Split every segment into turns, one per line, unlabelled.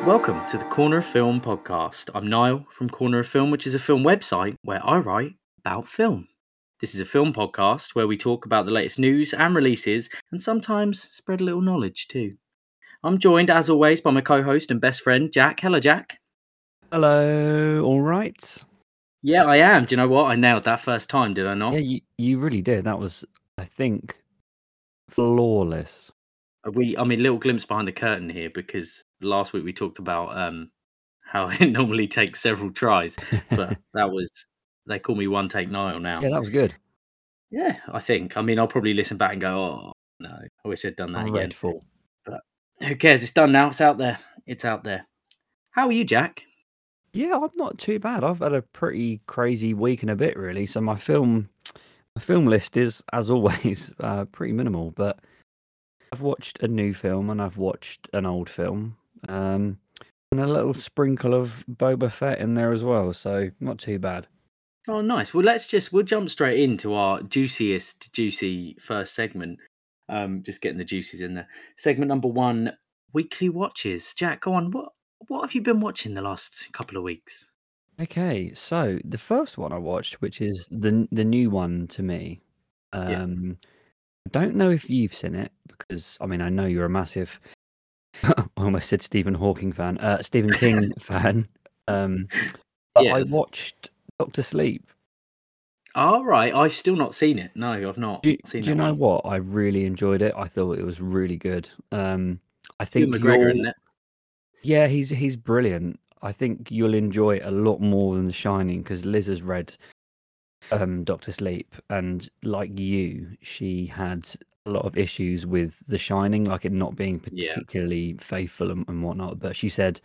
Welcome to the Corner of Film podcast. I'm Niall from Corner of Film, which is a film website where I write about film. This is a film podcast where we talk about the latest news and releases and sometimes spread a little knowledge too. I'm joined, as always, by my co host and best friend, Jack. Hello, Jack.
Hello, all right?
Yeah, I am. Do you know what? I nailed that first time, did I not?
Yeah, you really did. That was, I think, flawless.
Little glimpse behind the curtain here because last week we talked about how it normally takes several tries, but they call me one take Niall now.
Yeah, that was good.
Yeah, I think. I'll probably listen back and go, "Oh no, I wish I'd done that again."
Dreadful.
But who cares? It's done now. It's out there. It's out there. How are you, Jack?
Yeah, I'm not too bad. I've had a pretty crazy week and a bit, really. So my film list is, as always, pretty minimal. But I've watched a new film and I've watched an old film, and a little sprinkle of Boba Fett in there as well. So not too bad.
Oh, nice. Well, we'll jump straight into our juicy first segment. Just getting the juices in there. Segment number 1, weekly watches. Jack, go on. What have you been watching the last couple of weeks?
Okay, so the first one I watched, which is the new one to me,
Yeah.
I don't know if you've seen it because I know you're a massive, I almost said Stephen Hawking fan, Stephen King fan. But I
Yes.
watched Doctor Sleep.
All right. I've still not seen it. No, I've not seen
Do you
that
know
one.
what? I really enjoyed it. I thought it was really good. I
Ewan
think
McGregor, isn't it?
yeah, he's brilliant. I think you'll enjoy it a lot more than The Shining because Liz has read Doctor Sleep, and like you, she had a lot of issues with The Shining, like it not being
Yeah.
particularly faithful and whatnot. But she said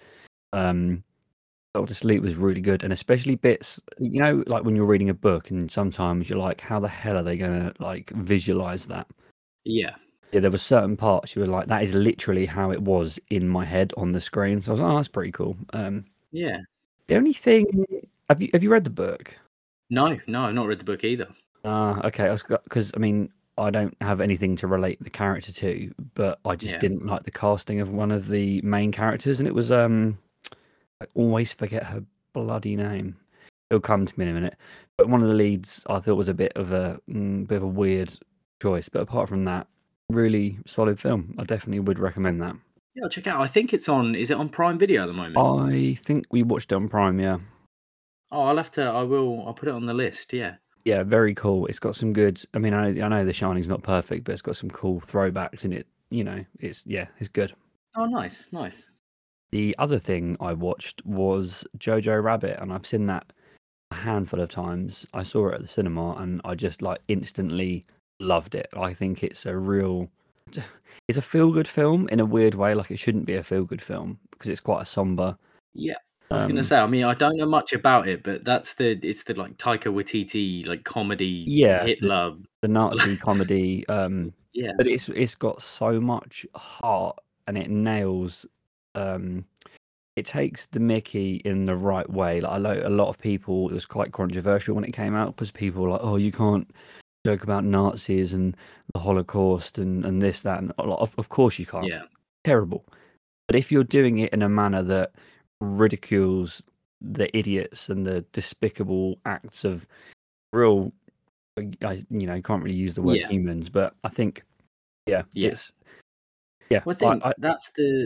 Doctor Sleep was really good, and especially bits, like when you're reading a book, and sometimes you're like, how the hell are they gonna like visualize that?
Yeah.
Yeah, there were certain parts you were like, that is literally how it was in my head on the screen. So I was like, oh, that's pretty cool.
Yeah.
The only thing, have you read the book?
No, I've not read the book either.
Okay, because I don't have anything to relate the character to, but I just didn't like the casting of one of the main characters, and it was I always forget her bloody name. It'll come to me in a minute. But one of the leads I thought was a bit of a weird choice, but apart from that, really solid film. I definitely would recommend that.
Yeah, I'll check it out. I think it's on. Is it on Prime Video at the moment?
I think we watched it on Prime. Yeah.
Oh, I'll put it on the list. Yeah.
Yeah, very cool. It's got some good. I know The Shining's not perfect, but it's got some cool throwbacks in it. It's good.
Oh, nice.
The other thing I watched was Jojo Rabbit, and I've seen that a handful of times. I saw it at the cinema, and I just like instantly loved it. I think it's a feel-good film in a weird way. Like it shouldn't be a feel-good film because it's quite a somber.
Yeah. I was gonna say. I don't know much about it, but it's the like Taika Waititi like comedy.
Yeah,
Hitler.
the Nazi comedy.
Yeah.
But it's got so much heart, and it nails. It takes the Mickey in the right way. Like a lot of people, it was quite controversial when it came out because people were like, "Oh, you can't joke about Nazis and the Holocaust and this, that, and of course you can't."
Yeah.
Terrible. But if you're doing it in a manner that ridicules the idiots and the despicable acts of real, you can't really use the word humans, but I think, it's. Yeah,
Well, I think that's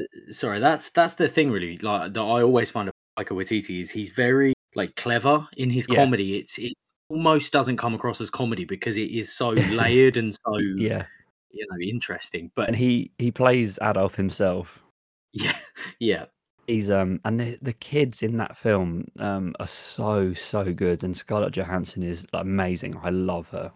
the thing really. Like that, I always find Taika Waititi is he's very like clever in his comedy. It almost doesn't come across as comedy because it is so layered and so interesting. But
and he plays Adolf himself.
Yeah.
He's and the kids in that film are so good, and Scarlett Johansson is like, amazing. I love her.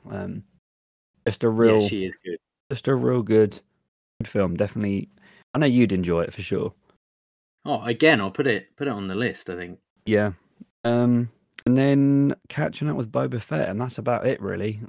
She is good.
Just a real good film. Definitely, I know you'd enjoy it for sure.
Oh, again, I'll put it on the list, I think.
Yeah. And then catching up with Boba Fett, and that's about it really.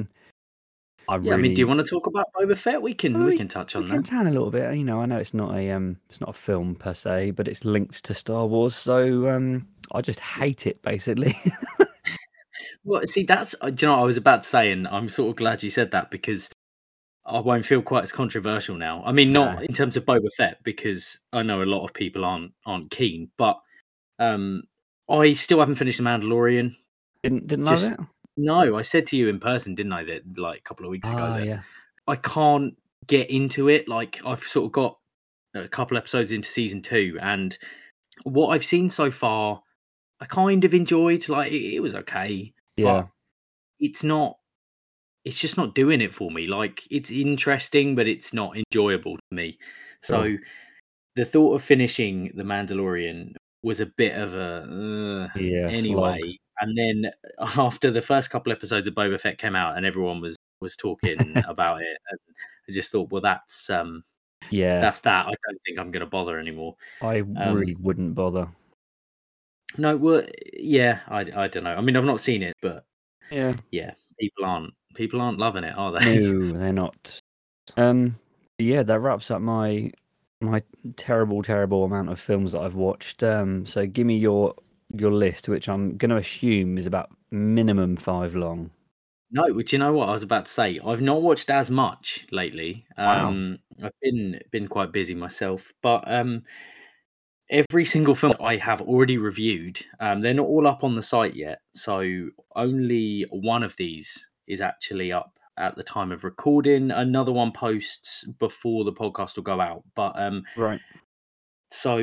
do you want to talk about Boba Fett? We can touch on that.
We can tan a little bit. I know it's not a film per se, but it's linked to Star Wars, so I just hate it basically.
Well, see, that's I was about to say, and I'm sort of glad you said that because I won't feel quite as controversial now. I mean,
No,
not in terms of Boba Fett, because I know a lot of people aren't keen, but um, I still haven't finished The Mandalorian.
didn't love
Just
it.
no, I said to you in person, didn't I, that like a couple of weeks ago that
Yeah.
I can't get into it. Like I've sort of got a couple episodes into season 2, and what I've seen so far, I kind of enjoyed. Like it was okay,
Yeah.
but it's not. It's just not doing it for me. Like it's interesting, but it's not enjoyable to me.
Sure.
So the thought of finishing The Mandalorian was a bit of a
Yeah. Slog.
anyway. And then after the first couple episodes of Boba Fett came out, and everyone was talking about it, and I just thought, well,
Yeah.
that's that. I don't think I'm going to bother anymore.
I
Um,
really wouldn't bother.
no, well, yeah, I don't know. I mean, I've not seen it, but
Yeah.
yeah, people aren't loving it, are they?
No, they're not. Yeah, that wraps up my terrible amount of films that I've watched. So give me your list, which I'm going to assume is about minimum 5 long.
No, but you know what I was about to say? I've not watched as much lately.
Wow.
I've been quite busy myself, but every single film that I have already reviewed, they're not all up on the site yet. So only one of these is actually up at the time of recording. Another one posts before the podcast will go out. But
Right.
so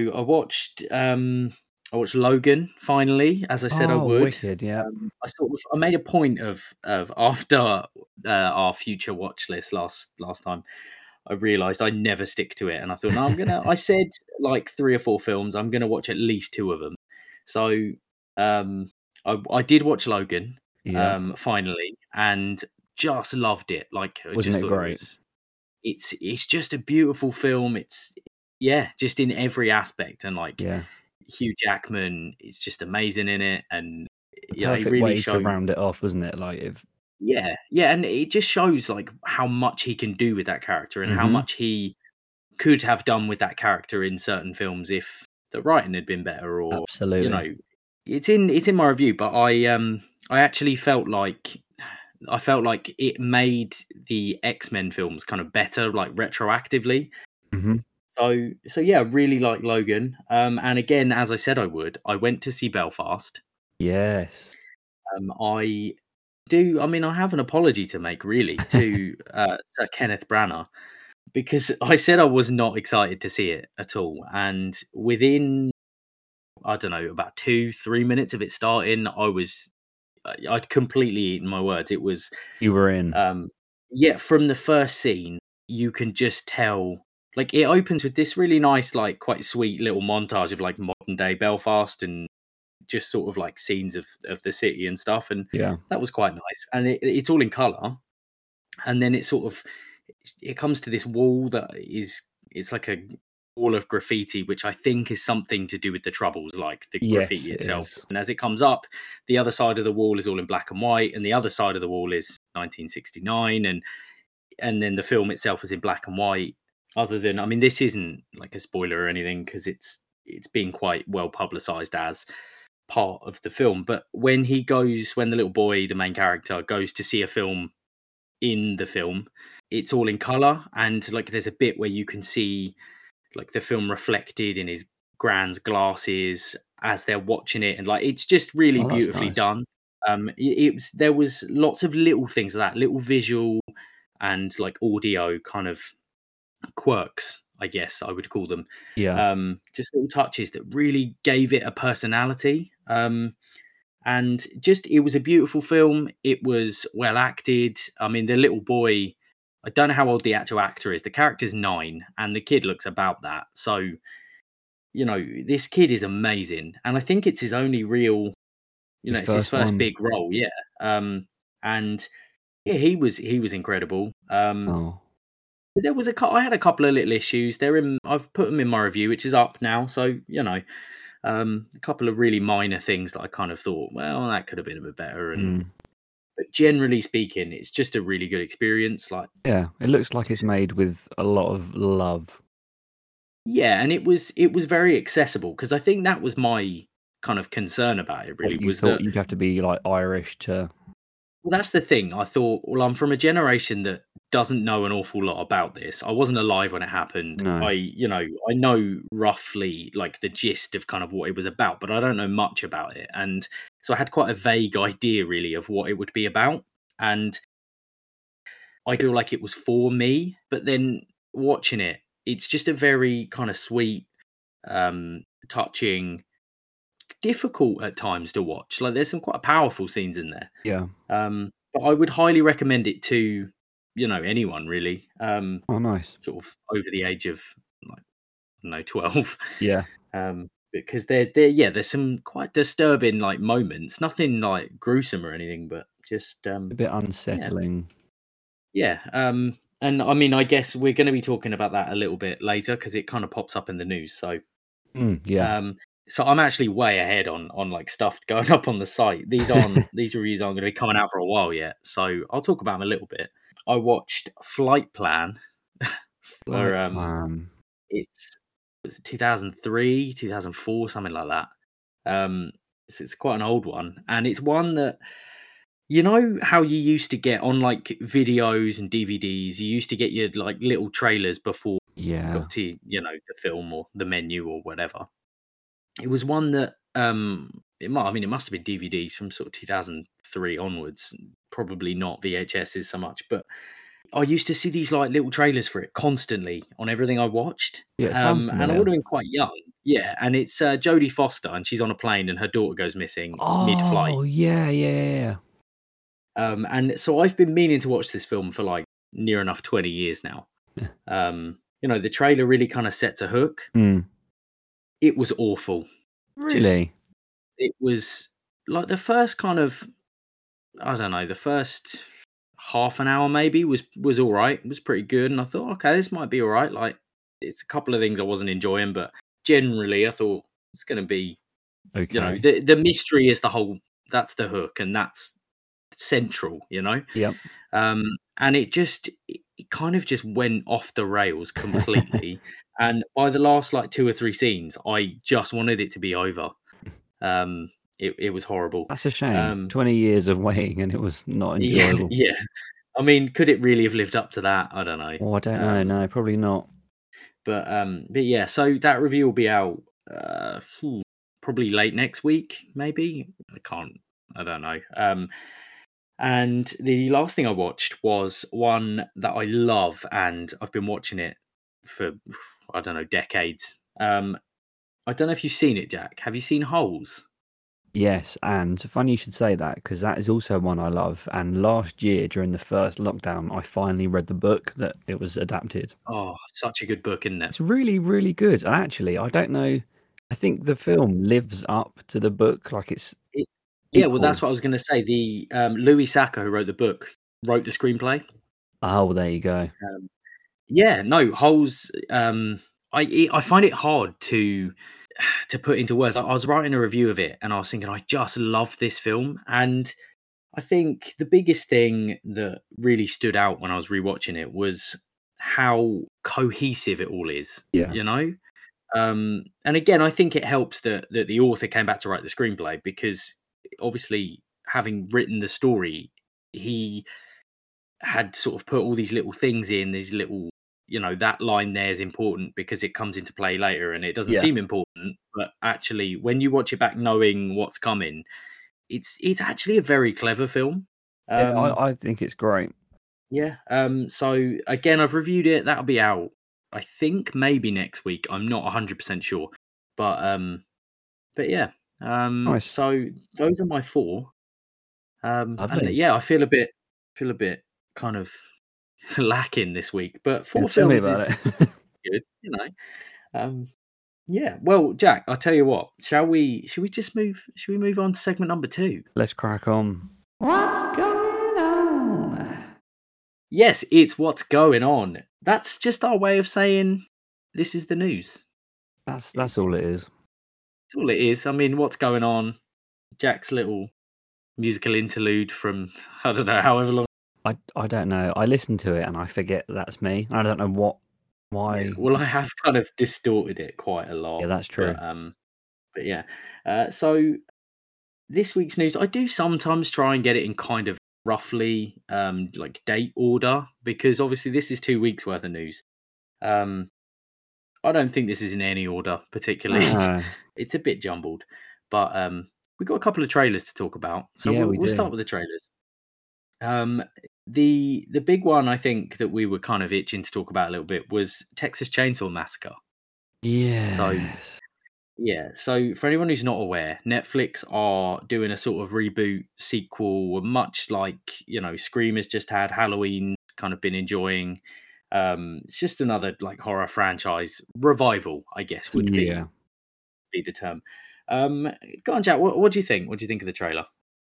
I watched Logan finally, as I said I
Oh,
would.
wicked. Yeah.
I made a point of after our future watch list last time. I realised I never stick to it, and I thought, no, I said like 3 or 4 films. I'm gonna watch at least 2 of them. So I did watch Logan
Yeah.
finally, and just loved it. Like I
Wasn't
just
it
thought
great?
it's just a beautiful film. It's yeah, just in every aspect, and like
Yeah.
Hugh Jackman is just amazing in it, and
The
yeah, he
perfect
really
way to
shows.
round it off, wasn't it? Like if
Yeah, and it just shows like how much he can do with that character, and how
hmm
much he could have done with that character in certain films if the writing had been better, or you
absolutely.
know, it's in my review. But I actually felt like it made the X-Men films kind of better, like retroactively.
hmm
So yeah, really like Logan. And again, as I said I went to see Belfast.
Yes.
I do. I mean, I have an apology to make, really, to Sir Kenneth Branagh, because I said I was not excited to see it at all, and within I don't know about 2-3 minutes of it starting, I'd completely eaten my words. It was
You were in.
yeah, from the first scene, you can just tell. Like it opens with this really nice, like quite sweet little montage of like modern day Belfast and just sort of like scenes of the city and stuff, and
Yeah.
that was quite nice. And it's all in color, and then it comes to this wall that is it's like a wall of graffiti, which I think is something to do with the Troubles, like the
Yes,
graffiti
it
itself.
is.
And as it comes up, the other side of the wall is all in black and white, and the other side of the wall is 1969, and then the film itself is in black and white. Other than, I mean, this isn't like a spoiler or anything because it's been quite well publicized as part of the film. But when the little boy, the main character, goes to see a film in the film, it's all in color, and like there's a bit where you can see like the film reflected in his grand's glasses as they're watching it, and like it's just really
Oh, that's
beautifully
nice.
done. There was lots of little things like that, little visual and like audio kind of quirks, I guess I would call them.
Yeah.
Just little touches that really gave it a personality. And just it was a beautiful film. It was well acted. I mean, the little boy, I don't know how old the actual actor is. The character's 9, and the kid looks about that. So, this kid is amazing, and I think it's his only real,
His
it's his
first
first
one.
big role. Yeah. And yeah, he was incredible.
Oh.
But I had a couple of little issues. I've put them in my review, which is up now. So a couple of really minor things that I kind of thought, well, that could have been a bit better.
Mm.
But generally speaking, it's just a really good experience. Like,
Yeah, it looks like it's made with a lot of love.
yeah, and it was very accessible, because I think that was my kind of concern about it. Really,
What you
was
thought
that,
you'd have to be like Irish to.
well, that's the thing. I thought, well, I'm from a generation that doesn't know an awful lot about this. I wasn't alive when it happened.
No.
I know roughly like the gist of kind of what it was about, but I don't know much about it. And so I had quite a vague idea really of what it would be about. And I feel like it was for me, but then watching it, it's just a very kind of sweet, touching, difficult at times to watch. Like there's some quite powerful scenes in there.
Yeah.
But I would highly recommend it to, anyone really.
Oh, nice.
Sort of over the age of like, I don't know, 12.
Yeah.
Because there's some quite disturbing like moments. Nothing like gruesome or anything, but just
A bit
yeah.
unsettling.
Yeah. And I mean, I guess we're going to be talking about that a little bit later because it kind of pops up in the news. So,
Yeah.
so I'm actually way ahead on like stuff going up on the site. These reviews aren't going to be coming out for a while yet. So I'll talk about them a little bit. I watched Flight Plan.
Flight
for
Plan.
was it 2003, 2004, something like that. So it's quite an old one, and it's one that you know how you used to get on like videos and DVDs. You used to get your like little trailers before you
Yeah.
got to the film or the menu or whatever. It was one that it must have been DVDs from sort of 2003 onwards. Probably not VHSs so much, but I used to see these like little trailers for it constantly on everything I watched.
Yeah, it sounds
And I
familiar.
would have been quite young. Yeah, and it's Jodie Foster, and she's on a plane, and her daughter goes missing mid-flight.
Oh, yeah.
And so I've been meaning to watch this film for like near enough 20 years now. The trailer really kind of sets a hook. It was awful.
Really?
It was like the first kind of, I don't know, the first half an hour maybe was all right. It was pretty good, and I thought, okay, this might be all right. Like, it's a couple of things I wasn't enjoying, but generally, I thought it's going to be,
Okay.
the mystery is that's the hook, and that's central,
Yep.
And it kind of just went off the rails completely. And by the last like 2 or 3 scenes, I just wanted it to be over. It was horrible.
That's a shame. 20 years of waiting and it was not enjoyable.
Yeah. I mean, could it really have lived up to that? I don't know.
Oh, I don't know. No, probably not.
But yeah, so that review will be out probably late next week, maybe. I don't know. And the last thing I watched was one that I love, and I've been watching it for I don't know, decades. I don't know if you've seen it, Jack. Have you seen Holes?
Yes, and funny you should say that because that is also one I love. And last year during the first lockdown, I finally read the book that it was adapted.
Oh, such a good book, isn't it?
It's really, really good. And actually, I don't know. I think the film lives up to the book. Like
yeah, well, that's what I was going to say. The Louis Sacco, who wrote the book, wrote the screenplay.
Oh, well, there you go.
Yeah, no, Holes. I find it hard to put into words. I was writing a review of it, and I was thinking, I just love this film. And I think the biggest thing that really stood out when I was rewatching it was how cohesive it all is.
Yeah.
And again, I think it helps that the author came back to write the screenplay because obviously, having written the story, he had sort of put all these little things in, these little, that line there is important because it comes into play later and it doesn't seem important. But actually, when you watch it back knowing what's coming, it's actually a very clever film.
Yeah, I think it's great.
Yeah. So again, I've reviewed it. That'll be out, I think, maybe next week. I'm not 100% sure. But yeah.
Nice.
So those are my 4. And
Lovely.
yeah, I feel a bit kind of lacking this week, but 4
Yeah, tell me
films
about
is
it.
good. Yeah. Well, Jack, I'll tell you what. Should we move on to segment number 2?
Let's crack on. What's going on?
Yes, it's what's going on. That's just our way of saying this is the news.
That's all it is.
That's all it is. I mean, what's going on? Jack's little musical interlude from I don't know however long.
I don't know. I listen to it and I forget that's me. I don't know why.
Yeah, well, I have kind of distorted it quite a lot.
Yeah, that's true.
But yeah. So this week's news, I do sometimes try and get it in kind of roughly like date order, because obviously this is 2 weeks worth of news. I don't think this is in any order particularly.
Uh,
It's a bit jumbled, but we've got a couple of trailers to talk about. So
yeah,
we'll,
we
we'll
do.
start with the trailers. Um, the big one I think that we were kind of itching to talk about a little bit was Texas Chainsaw Massacre. So
Yes.
yeah, so for anyone who's not aware, Netflix are doing a sort of reboot sequel, much like Scream has just had, Halloween kind of been enjoying. It's just another like horror franchise revival, I guess would
Yeah.
be the term. Go on, Jack. What do you think? What do you think of the trailer?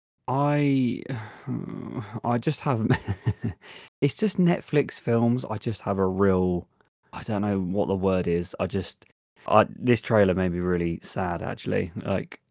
I I just have it's just Netflix films. I just have a real I don't know what the word is. This trailer made me really sad actually. Like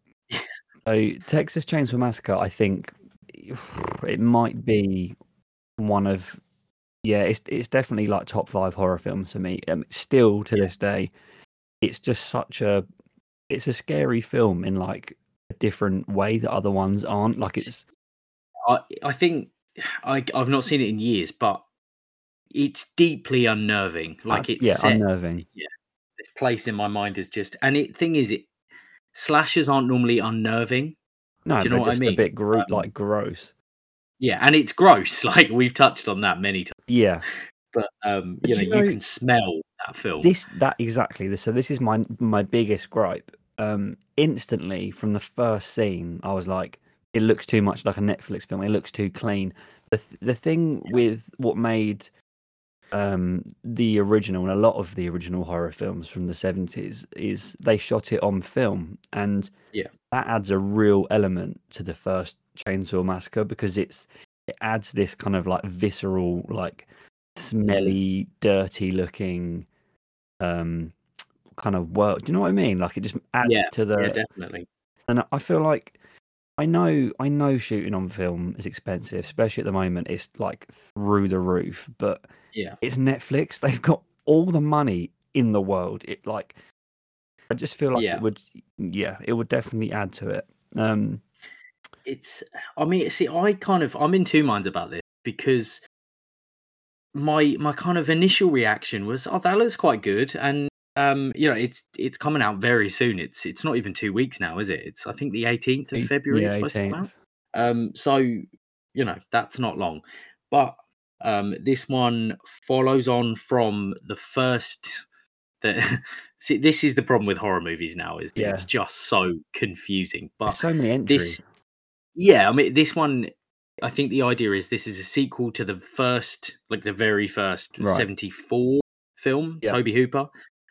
Texas Chainsaw Massacre, I think it might be one of yeah, it's definitely like top 5 horror films for me. Still to
Yeah,
this day, it's just it's a scary film in like a different way that other ones aren't. Like
it's.
it's
I think I've not seen it in years, but it's deeply unnerving. Like it's
yeah,
set.
unnerving.
Yeah, this place in my mind is just. And thing is, it slashers aren't normally unnerving.
No,
Do you know
they're
what I
just a
mean?
bit gross.
Yeah, and it's gross. Like we've touched on that many times.
Yeah.
But
But you
you
know,
can smell that film.
that exactly. So this is my biggest gripe. Instantly from the first scene, I was like, it looks too much like a Netflix film. It looks too clean. The thing with what made the original and a lot of the original horror films from the 70s is they shot it on film, and
Yeah.
that adds a real element to the first Chainsaw Massacre because it adds this kind of like visceral, like smelly, dirty looking um kind of world. Do you know what I mean? Like it just adds
Yeah.
to
Yeah,
the
definitely.
and I feel like I know shooting on film is expensive, especially at the moment. It's like through the roof, but
Yeah.
it's Netflix. They've got all the money in the world. It like I just feel like
Yeah.
it would definitely add to it. Um,
It's I mean, see, I'm in two minds about this because my kind of initial reaction was, "Oh, that looks quite good." And it's coming out very soon. It's not even 2 weeks now, is it? It's I think the 18th of February
yeah,
it's supposed to come out.
18th.
So, that's not long. But this one follows on from the first that see, this is the problem with horror movies now, is that it's
Yeah,
just so confusing.
there's
But
so many entries.
this yeah, I mean, this one, I think the idea is this is a sequel to the first, like the very first
Right.
74 film,
Yeah.
Toby Hooper,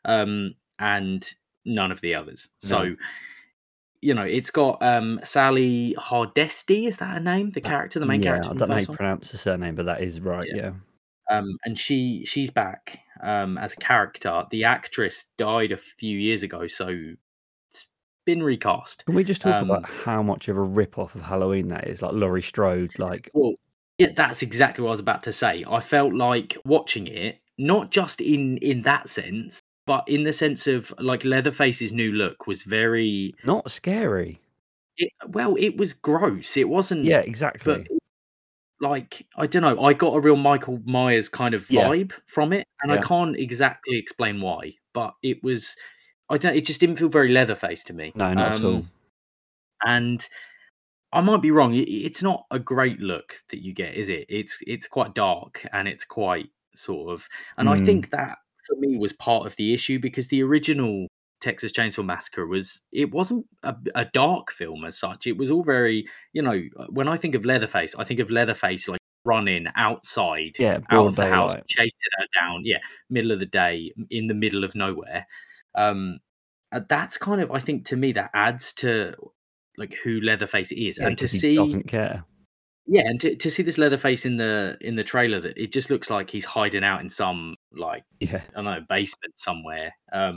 and none of the others.
No.
So, it's got Sally Hardesty, is that her name? The character, the main
Yeah,
character
I
from the
don't know how you
first one?
pronounce the surname, but that is right.
Yeah.
Yeah.
And she's back as a character. The actress died a few years ago, so it's been recast.
Can we just talk about
Um,
how much of a rip-off of Halloween that is? Like Laurie Strode, like
Well, yeah, that's exactly what I was about to say. I felt like watching it, not just in that sense, but in the sense of like Leatherface's new look was very
not scary.
it was gross. It wasn't,
Yeah,
but
exactly.
like I don't know. I got a real Michael Myers kind of
Yeah,
vibe from it, and I
yeah.
can't exactly explain why, but it was. I don't. It just didn't feel very Leatherface to me.
No, not at all.
And I might be wrong. It's not a great look that you get, is it? It's quite dark and it's quite sort of. And I
Mm,
think that for me was part of the issue because the original Texas Chainsaw Massacre it wasn't a dark film as such. It was all very, when I think of Leatherface, I think of Leatherface like running outside
yeah,
out
broad
of the house,
daylight.
chasing her down. Yeah, middle of the day in the middle of nowhere. Um, that's kind of, I think, to me that adds to like who Leatherface is,
Yeah,
and to
because he
see
doesn't care.
yeah, and to see this Leatherface in the trailer, that it just looks like he's hiding out in some like
Yeah,
I don't know, basement somewhere.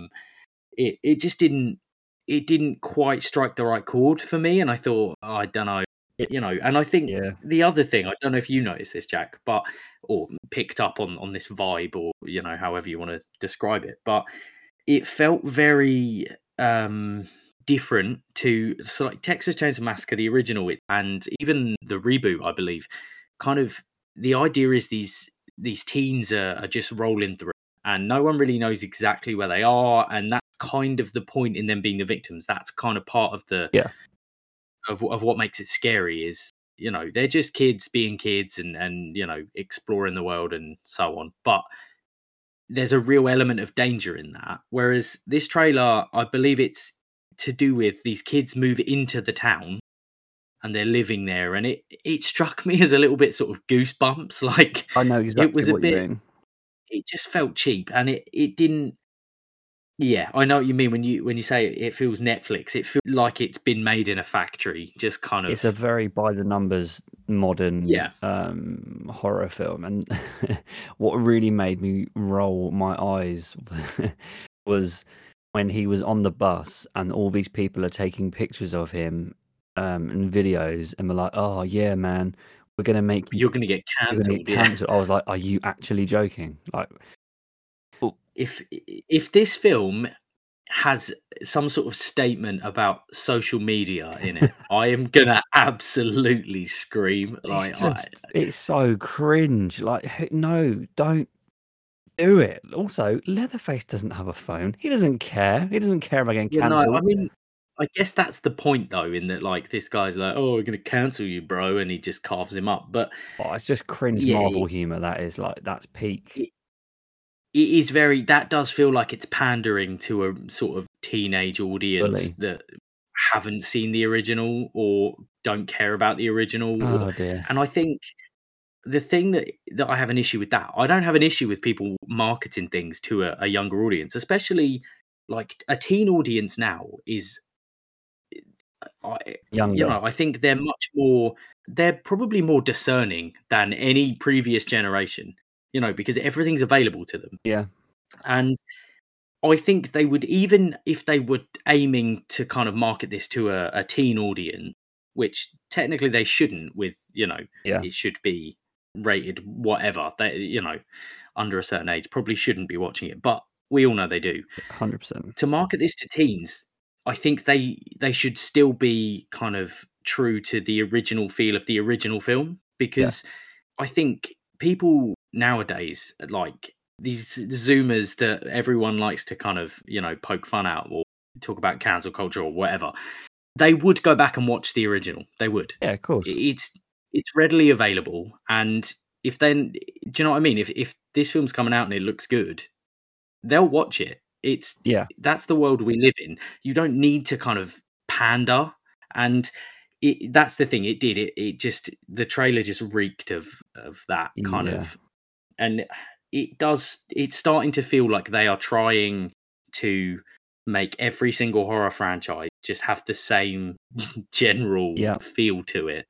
It just didn't quite strike the right chord for me, and I thought, oh, I don't know,
it,
and I think
yeah.
the other thing, I don't know if you noticed this, Jack, but or picked up on this vibe, or however you want to describe it, but it felt very different to, so like Texas Chainsaw Massacre, the original, and even the reboot, I believe. kind of the idea is these teens are just rolling through, and no one really knows exactly where they are, and that's kind of the point in them being the victims. That's kind of part of the of what makes it scary is, they're just kids being kids and exploring the world and so on. But there's a real element of danger in that. Whereas this trailer, I believe it's to do with these kids move into the town and they're living there, and it struck me as a little bit sort of Goosebumps. Like,
I know
it
exactly
was a
what you
bit.
mean.
It just felt cheap, and it didn't. Yeah, I know what you mean when you say it feels Netflix. It feels like it's been made in a factory, just kind
It's a
of.
very by the numbers modern
Yeah,
horror film, and what really made me roll my eyes was when he was on the bus and all these people are taking pictures of him and videos, and we're like, "Oh yeah, man, we're gonna make you,
you're going to get
you're gonna get
cancelled. Yeah.
cancelled." I was like, "Are you actually joking?" Like, oh,
If this film has some sort of statement about social media in it, I am gonna absolutely scream. Like,
it's so cringe. Like, no, don't do it. Also, Leatherface doesn't have a phone. He doesn't care. He doesn't care about getting
no, I
cancelled.
mean, I guess that's the point though, in that, like, this guy's like, "Oh, we're gonna cancel you, bro," and he just carves him up. But
Oh, it's just cringe
yeah,
Marvel humor. That is like that's peak.
it, it is very. That does feel like it's pandering to a sort of teenage audience
Fully.
that haven't seen the original or don't care about the original.
Oh dear.
And I think the thing that I have an issue with that, I don't have an issue with people marketing things to a younger audience, especially like a teen audience now is, I,
Younger.
I think they're probably more discerning than any previous generation, because everything's available to them.
Yeah.
And I think they would, even if they were aiming to kind of market this to a teen audience, which technically they shouldn't,
Yeah.
it should be rated whatever. They, under a certain age, probably shouldn't be watching it, but we all know they do.
100%.
To market this to teens, I think they should still be kind of true to the original feel of the original film, because I think people nowadays, like these Zoomers that everyone likes to kind of, poke fun at or talk about cancel culture or whatever, they would go back and watch the original. They would.
Yeah, of course.
It's readily available, and if then, do you know what I mean? If this film's coming out and it looks good, they'll watch it. That's the world we live in. You don't need to kind of pander, and that's the thing. It just, the trailer just reeked of that kind of, and it's starting to feel like they are trying to make every single horror franchise just have the same general feel to it.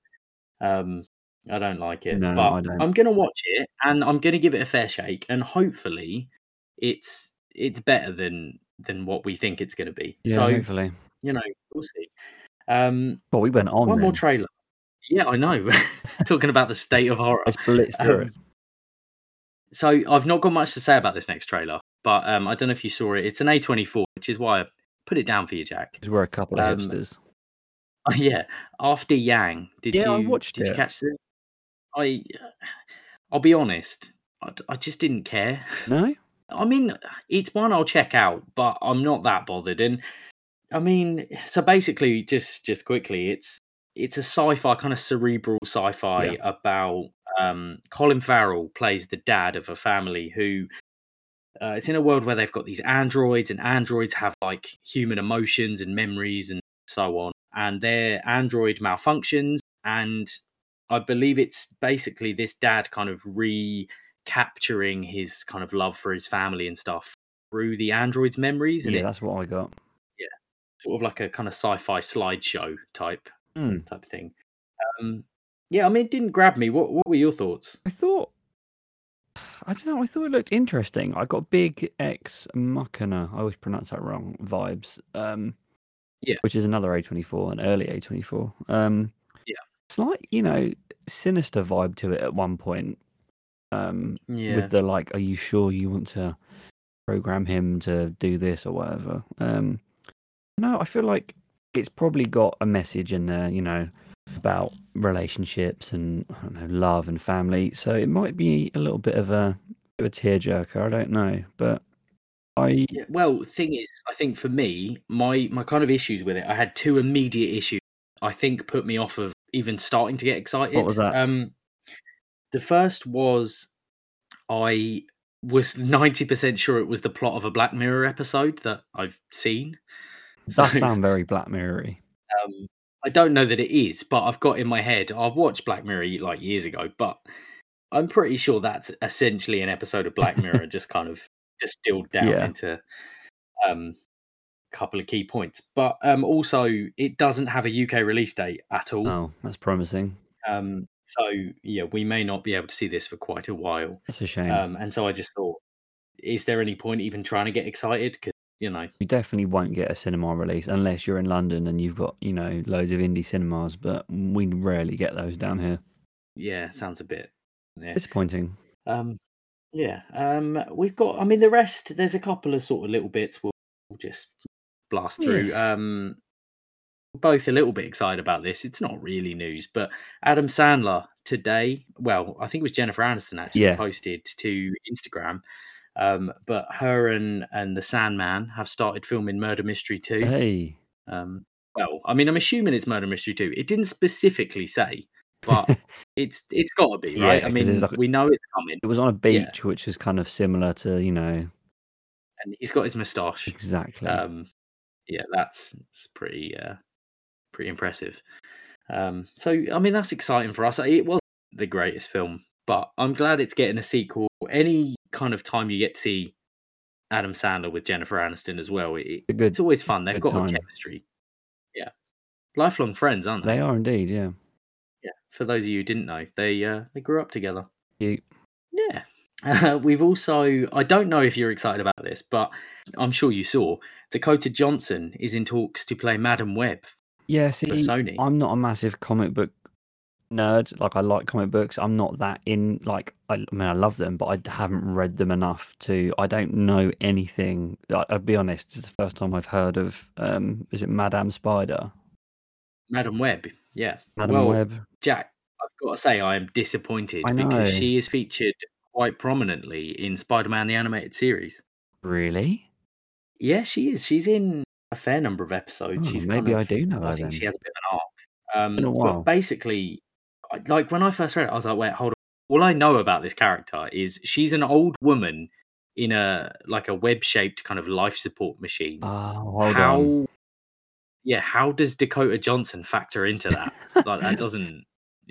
I don't like it,
No,
but
I don't.
I'm gonna watch it and I'm gonna give it a fair shake, and hopefully it's better than what we think it's gonna be.
Yeah,
So,
hopefully.
we'll see.
Well, we went on
One more
then.
trailer. Yeah, I know. Talking about the state of horror.
Let's blitz through it.
So I've not got much to say about this next trailer, but I don't know if you saw it. It's an A24, which is why I put it down for you, Jack.
Because we're a couple of hipsters.
Yeah, After Yang.
I watched it.
Did you catch it? I'll be honest, I just didn't care.
No?
I mean, it's one I'll check out, but I'm not that bothered. And I mean, so basically, just quickly, it's a sci-fi, kind of cerebral sci-fi about Colin Farrell plays the dad of a family who, it's in a world where they've got these androids, and androids have like human emotions and memories and so on, and their android malfunctions, and I believe it's basically this dad kind of recapturing his kind of love for his family and stuff through the android's memories. And
that's what I got.
Yeah, sort of like a kind of sci-fi slideshow type thing. Yeah, I mean, it didn't grab me. What were your thoughts?
I don't know. I thought it looked interesting. I got big Ex Machina. I always pronounce that wrong. Vibes. Which is another A24, an early A24. It's like, sinister vibe to it at one point. With the like, are you sure you want to program him to do this or whatever? No, I feel like it's probably got a message in there. about relationships and I don't know, love and family. So it might be a little bit of a tearjerker. I don't know, but
Yeah, well, thing is, I think for me, my kind of issues with it, I had two immediate issues. I think put me off of even starting to get excited.
What was that?
The first was I was 90% sure it was the plot of a Black Mirror episode that I've seen.
That sounds very Black Mirror-y.
I don't know that it is, but I've got in my head, I've watched Black Mirror like years ago, but I'm pretty sure that's essentially an episode of Black Mirror, just kind of distilled down into a couple of key points. But also, it doesn't have a UK release date at all.
Oh, that's promising.
So, yeah, we may not be able to see this for quite a while.
That's a shame.
And so I just thought, is there any point even trying to get excited? Because,
you definitely won't get a cinema release unless you're in London and you've got, loads of indie cinemas, but we rarely get those down here.
Yeah, sounds a bit
disappointing.
We've got, I mean, the rest, there's a couple of sort of little bits we'll just blast through. Both a little bit excited about this. It's not really news, but Adam Sandler today, well, I think it was Jennifer Aniston actually posted to Instagram. But her and the Sandman have started filming Murder Mystery 2.
Hey.
Well, I mean, I'm assuming it's Murder Mystery 2. It didn't specifically say, but it's got to be, right? I mean, we know it's coming.
It was on a beach, which is kind of similar to,
And he's got his moustache.
Exactly.
Yeah, that's pretty impressive. So, I mean, that's exciting for us. It wasn't the greatest film, but I'm glad it's getting a sequel. Any kind of time you get to see Adam Sandler with Jennifer Aniston as well, it's always fun. They've got a chemistry. Yeah. Lifelong friends, aren't they?
They are indeed, yeah.
Yeah. For those of you who didn't know, they grew up together.
Cute.
Yeah. We've also, I don't know if you're excited about this, but I'm sure you saw, Dakota Johnson is in talks to play Madam Web for Sony.
I'm not a massive comic book nerd. Like, I like comic books. I'm not that in, like, I mean, I love them, but I haven't read them enough I don't know anything. I'll be honest, it's the first time I've heard of, is it Madame Spider?
Madam Web, yeah.
Madam Web.
Jack, I've got to say I am disappointed because she is featured quite prominently in Spider-Man the Animated Series.
Really?
Yeah, she is. She's in a fair number of episodes. She's
maybe I do know her.
I think she has a bit of an arc. But basically, like when I first read it, I was like, wait, hold on. All I know about this character is she's an old woman in a web-shaped kind of life support machine.
Hold on.
Yeah, how does Dakota Johnson factor into that? Like, that doesn't,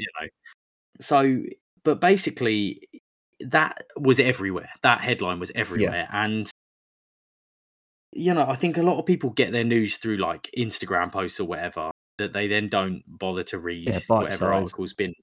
So, but basically, that was everywhere. That headline was everywhere. And, I think a lot of people get their news through, like, Instagram posts or whatever, that they then don't bother to read whatever article's been.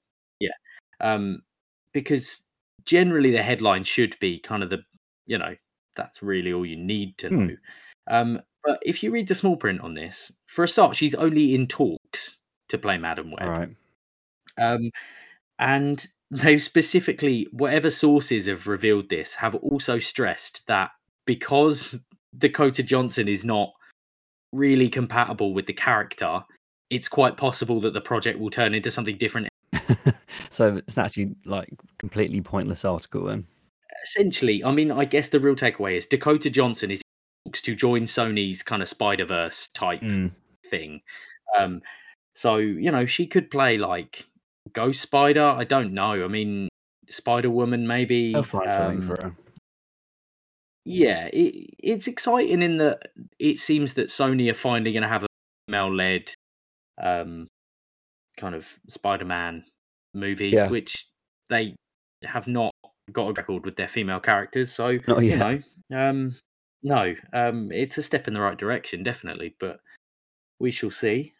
Because generally the headline should be kind of that's really all you need to know. But if you read the small print on this, for a start, she's only in talks to play Madam Web.
Right.
And they've specifically, whatever sources have revealed this, have also stressed that because Dakota Johnson is not really compatible with the character, it's quite possible that the project will turn into something different.
So it's actually like completely pointless article then.
Essentially, I mean, I guess the real takeaway is Dakota Johnson is to join Sony's kind of Spider-Verse type thing. So, she could play like Ghost Spider. I don't know. I mean, Spider-Woman maybe.
I'll find something for her.
Yeah, it's exciting in that it seems that Sony are finally going to have a female-led kind of Spider-Man movie, which they have not got a record with their female characters. So, no, it's a step in the right direction, definitely, but we shall see.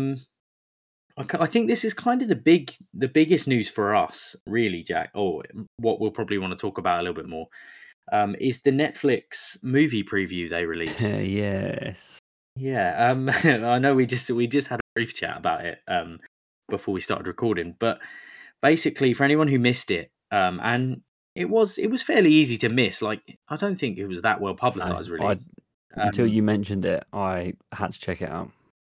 I think this is kind of the biggest news for us, really, Jack, or what we'll probably want to talk about a little bit more, is the Netflix movie preview they released.
Yes.
Yeah, I know we just had a brief chat about it before we started recording, but basically, for anyone who missed it, and it was fairly easy to miss. Like, I don't think it was that well publicized, really.
Until you mentioned it, I had to check it out.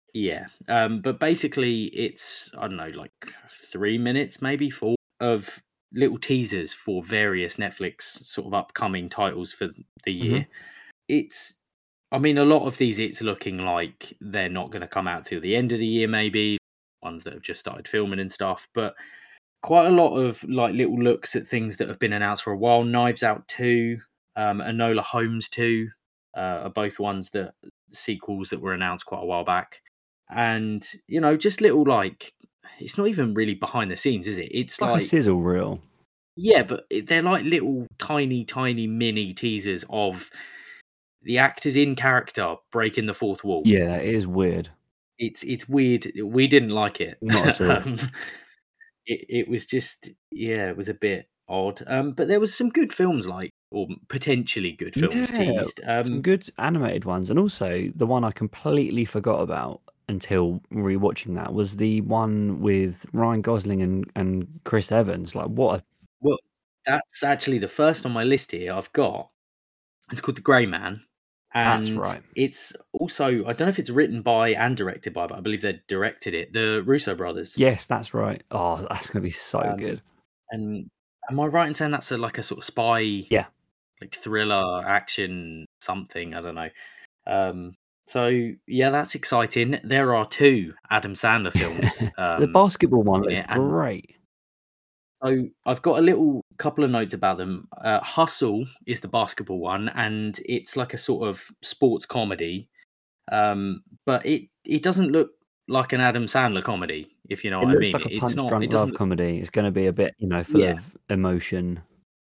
Yeah. But basically, it's, I don't know, like 3 minutes, maybe 4, of little teasers for various Netflix sort of upcoming titles for the
Hmm.
year. It's, I mean, a lot of these, it's looking like they're not going to come out till the end of the year, maybe ones that have just started filming and stuff. But quite a lot of like little looks at things that have been announced for a while. Knives Out 2, Enola Holmes 2 are both ones that sequels that were announced quite a while back. And, just little like, it's not even really behind the scenes, is it? It's
Like a
like,
sizzle reel.
yeah, but they're like little tiny, tiny mini teasers of the actors in character breaking the fourth wall.
Yeah, it is weird.
It's weird. We didn't like it.
Not at all.
um, it was just, yeah, it was a bit odd. But there was some good films, like, or potentially good films
Yeah,
teased.
some good animated ones, and also the one I completely forgot about until rewatching that was the one with Ryan Gosling and Chris Evans. Like, what a
Well, that's actually the first on my list here. I've got, it's called The Grey Man,
that's
and
right.
it's also, I don't know if it's written by and directed by, but I believe they directed it, the Russo brothers.
Yes, that's right. Oh, that's gonna be so
Um,
good.
and am I right in saying that's like a sort of spy,
Yeah.
like thriller, action, something? I don't know. Um, so yeah, that's exciting. There are two Adam Sandler films
The basketball one
in
looks
it, and
great.
so I've got a little couple of notes about them. Hustle is the basketball one, and it's like a sort of sports comedy. But it doesn't look like an Adam Sandler comedy, if you know
It
what I
looks
mean.
like a
It's
punch
not. It
drunk love
doesn't.
comedy. It's gonna be a bit, full
Yeah.
of emotion.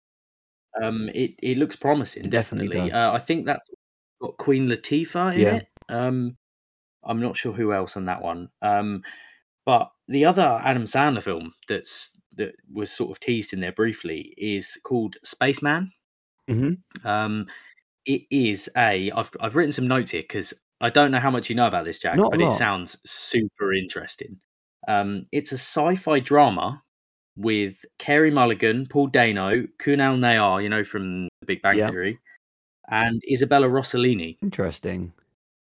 It looks promising,
It definitely
definitely.
does.
I think that's got Queen Latifah in
Yeah.
it. I'm not sure who else on that one. But the other Adam Sandler film that was sort of teased in there briefly is called Spaceman.
Mhm.
Um, it is I've written some notes here because I don't know how much you know about this, Jack,
Not a
but it
lot.
sounds super interesting. It's a sci-fi drama with Carey Mulligan, Paul Dano, Kunal Nayar, from The Big Bang
Yeah.
Theory, and Isabella Rossellini.
Interesting.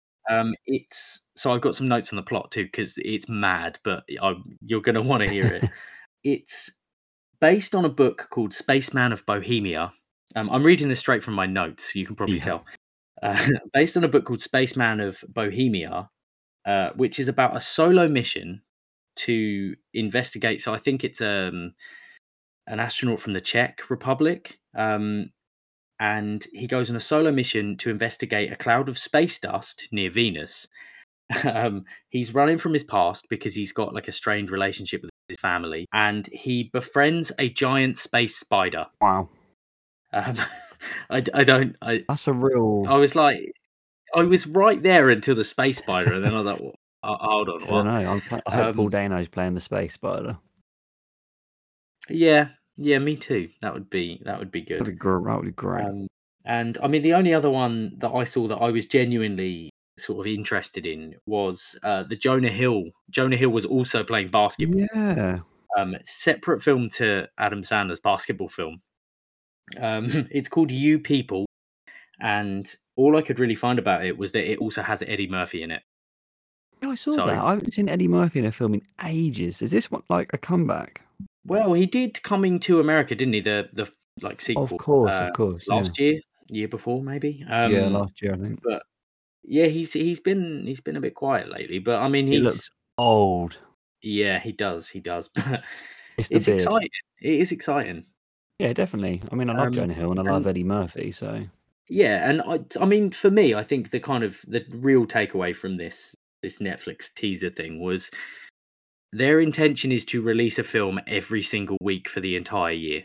It's so I've got some notes on the plot too because it's mad, but you're going to want to hear it. It's based on a book called Spaceman of Bohemia. I'm reading this straight from my notes. You can probably
Yeah.
tell. Based on a book called Spaceman of Bohemia, which is about a solo mission to investigate. So I think it's an astronaut from the Czech Republic, and he goes on a solo mission to investigate a cloud of space dust near Venus. He's running from his past because he's got like a strange relationship with his family, and he befriends a giant space spider.
Wow.
Um, I don't.
That's a real
I was like, I was right there until the space spider, and then I was like, hold on,
I don't
what?
know. I hope Paul Dano's playing the space spider.
Yeah, yeah, me too. That would be good.
That would be great.
And I mean, the only other one that I saw that I was genuinely sort of interested in was the Jonah Hill. Jonah Hill was also playing basketball.
Yeah.
Separate film to Adam Sandler's basketball film. It's called You People, and all I could really find about it was that it also has Eddie Murphy in it.
Yeah, I saw
So,
that. I haven't seen Eddie Murphy in a film in ages. Is this one like a comeback?
well, he did Coming to America, didn't he? The like
Of
sequel
course, of course. Yeah.
last year before maybe.
Yeah, last year I think.
But yeah, he's been a bit quiet lately. But I mean,
It looks old.
yeah, he does, but
It's the
it's
beard.
exciting. It is exciting.
Yeah, definitely. I mean, I love
Um,
Jonah Hill and I love
and
Eddie Murphy, so
yeah, and I mean, for me, I think the real takeaway from this Netflix teaser thing was their intention is to release a film every single week for the entire year.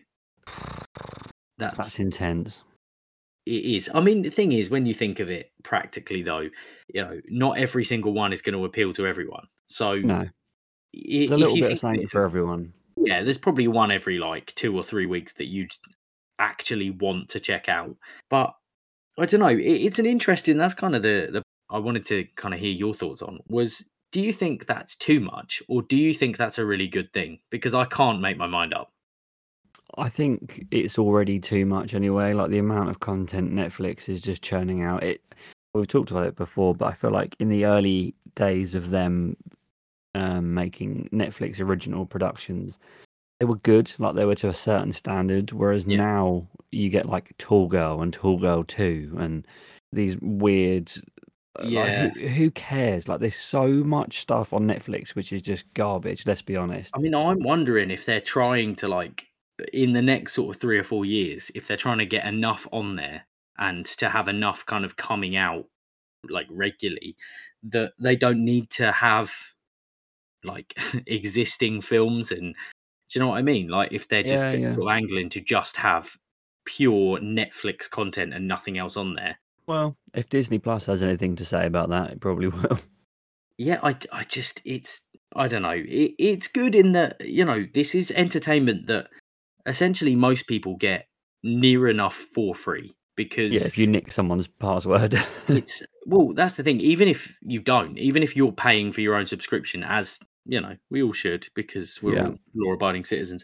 that's
That's
intense.
It is. I mean, the thing is, when you think of it practically, though, not every single one is going to appeal to everyone. So
No. There's a
if
little
you
bit of
think of
something for
it,
everyone.
yeah, there's probably one every like 2 or 3 weeks that you'd actually want to check out. But I don't know. It's an interesting. That's kind of the I wanted to kind of hear your thoughts on was. Do you think that's too much, or do you think that's a really good thing? Because I can't make my mind up.
I think it's already too much anyway. Like the amount of content Netflix is just churning out. We've talked about it before, but I feel like in the early days of them making Netflix original productions, they were good, like they were to a certain standard. Whereas now you get like Tall Girl and Tall Girl 2 and these weird. Like who cares? Like there's so much stuff on Netflix which is just garbage. Let's be honest.
I mean, I'm wondering if they're trying to, like, in the next sort of 3 or 4 years, if they're trying to get enough on there and to have enough kind of coming out like regularly, that they don't need to have like existing films. And do you know what I mean? Like if they're just
Yeah.
sort of angling to just have pure Netflix content and nothing else on there.
Well, if Disney Plus has anything to say about that, it probably will.
Yeah, I just I don't know. It's good in that, you know, this is entertainment that essentially most people get near enough for free, because
Yeah, if you nick someone's password.
it's, well, that's the thing. Even if you don't, even if you're paying for your own subscription, as you know, we all should, because we're all law-abiding citizens.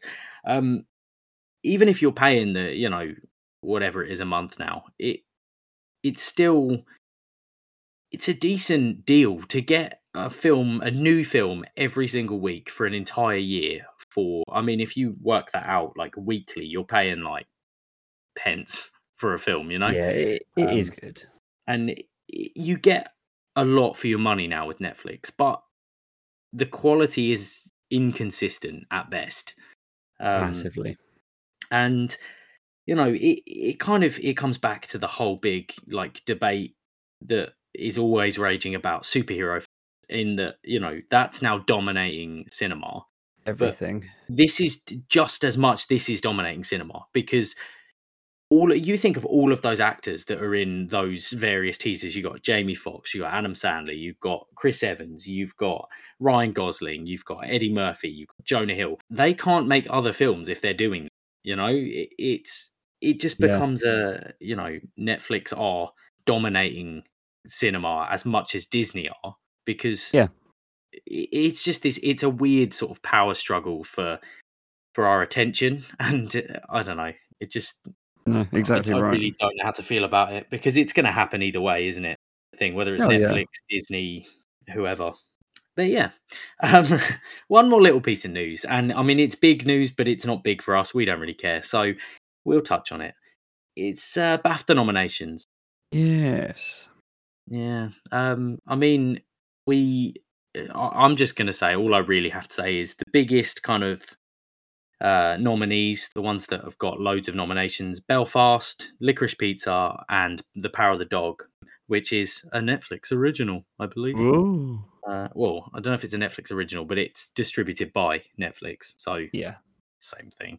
Even if you're paying the, you know, whatever it is a month now, it's still, it's a decent deal to get a new film every single week for an entire year. For, I mean, if you work that out like weekly, you're paying like pence for a film, you know?
Yeah, it is good.
And you get a lot for your money now with Netflix, but the quality is inconsistent at best.
Massively.
And, you know, it kind of, it comes back to the whole big like debate that is always raging about superhero, in that, you know, that's now dominating cinema.
Everything.
But this is just as much, this is dominating cinema, because all, you think of all of those actors that are in those various teasers. You got Jamie Foxx, you got Adam Sandler, you've got Chris Evans, you've got Ryan Gosling, you've got Eddie Murphy, you've got Jonah Hill. They can't make other films if they're doing, you know, it just becomes a, you know, Netflix are dominating cinema as much as Disney are, because it's just this, it's a weird sort of power struggle for our attention. And I don't know, it just,
no, exactly
I
right.
really don't know how to feel about it, because it's going to happen either way, isn't it? Thing, whether it's Netflix, Disney, whoever. But yeah, one more little piece of news, and I mean it's big news, but it's not big for us. We don't really care, so we'll touch on it. It's BAFTA nominations.
Yes.
Yeah. I mean, I'm just going to say, all I really have to say is the biggest kind of nominees, the ones that have got loads of nominations: Belfast, Licorice Pizza, and The Power of the Dog, which is a Netflix original, I believe.
Ooh.
Well, I don't know if it's a Netflix original, but it's distributed by Netflix, so
yeah,
same thing.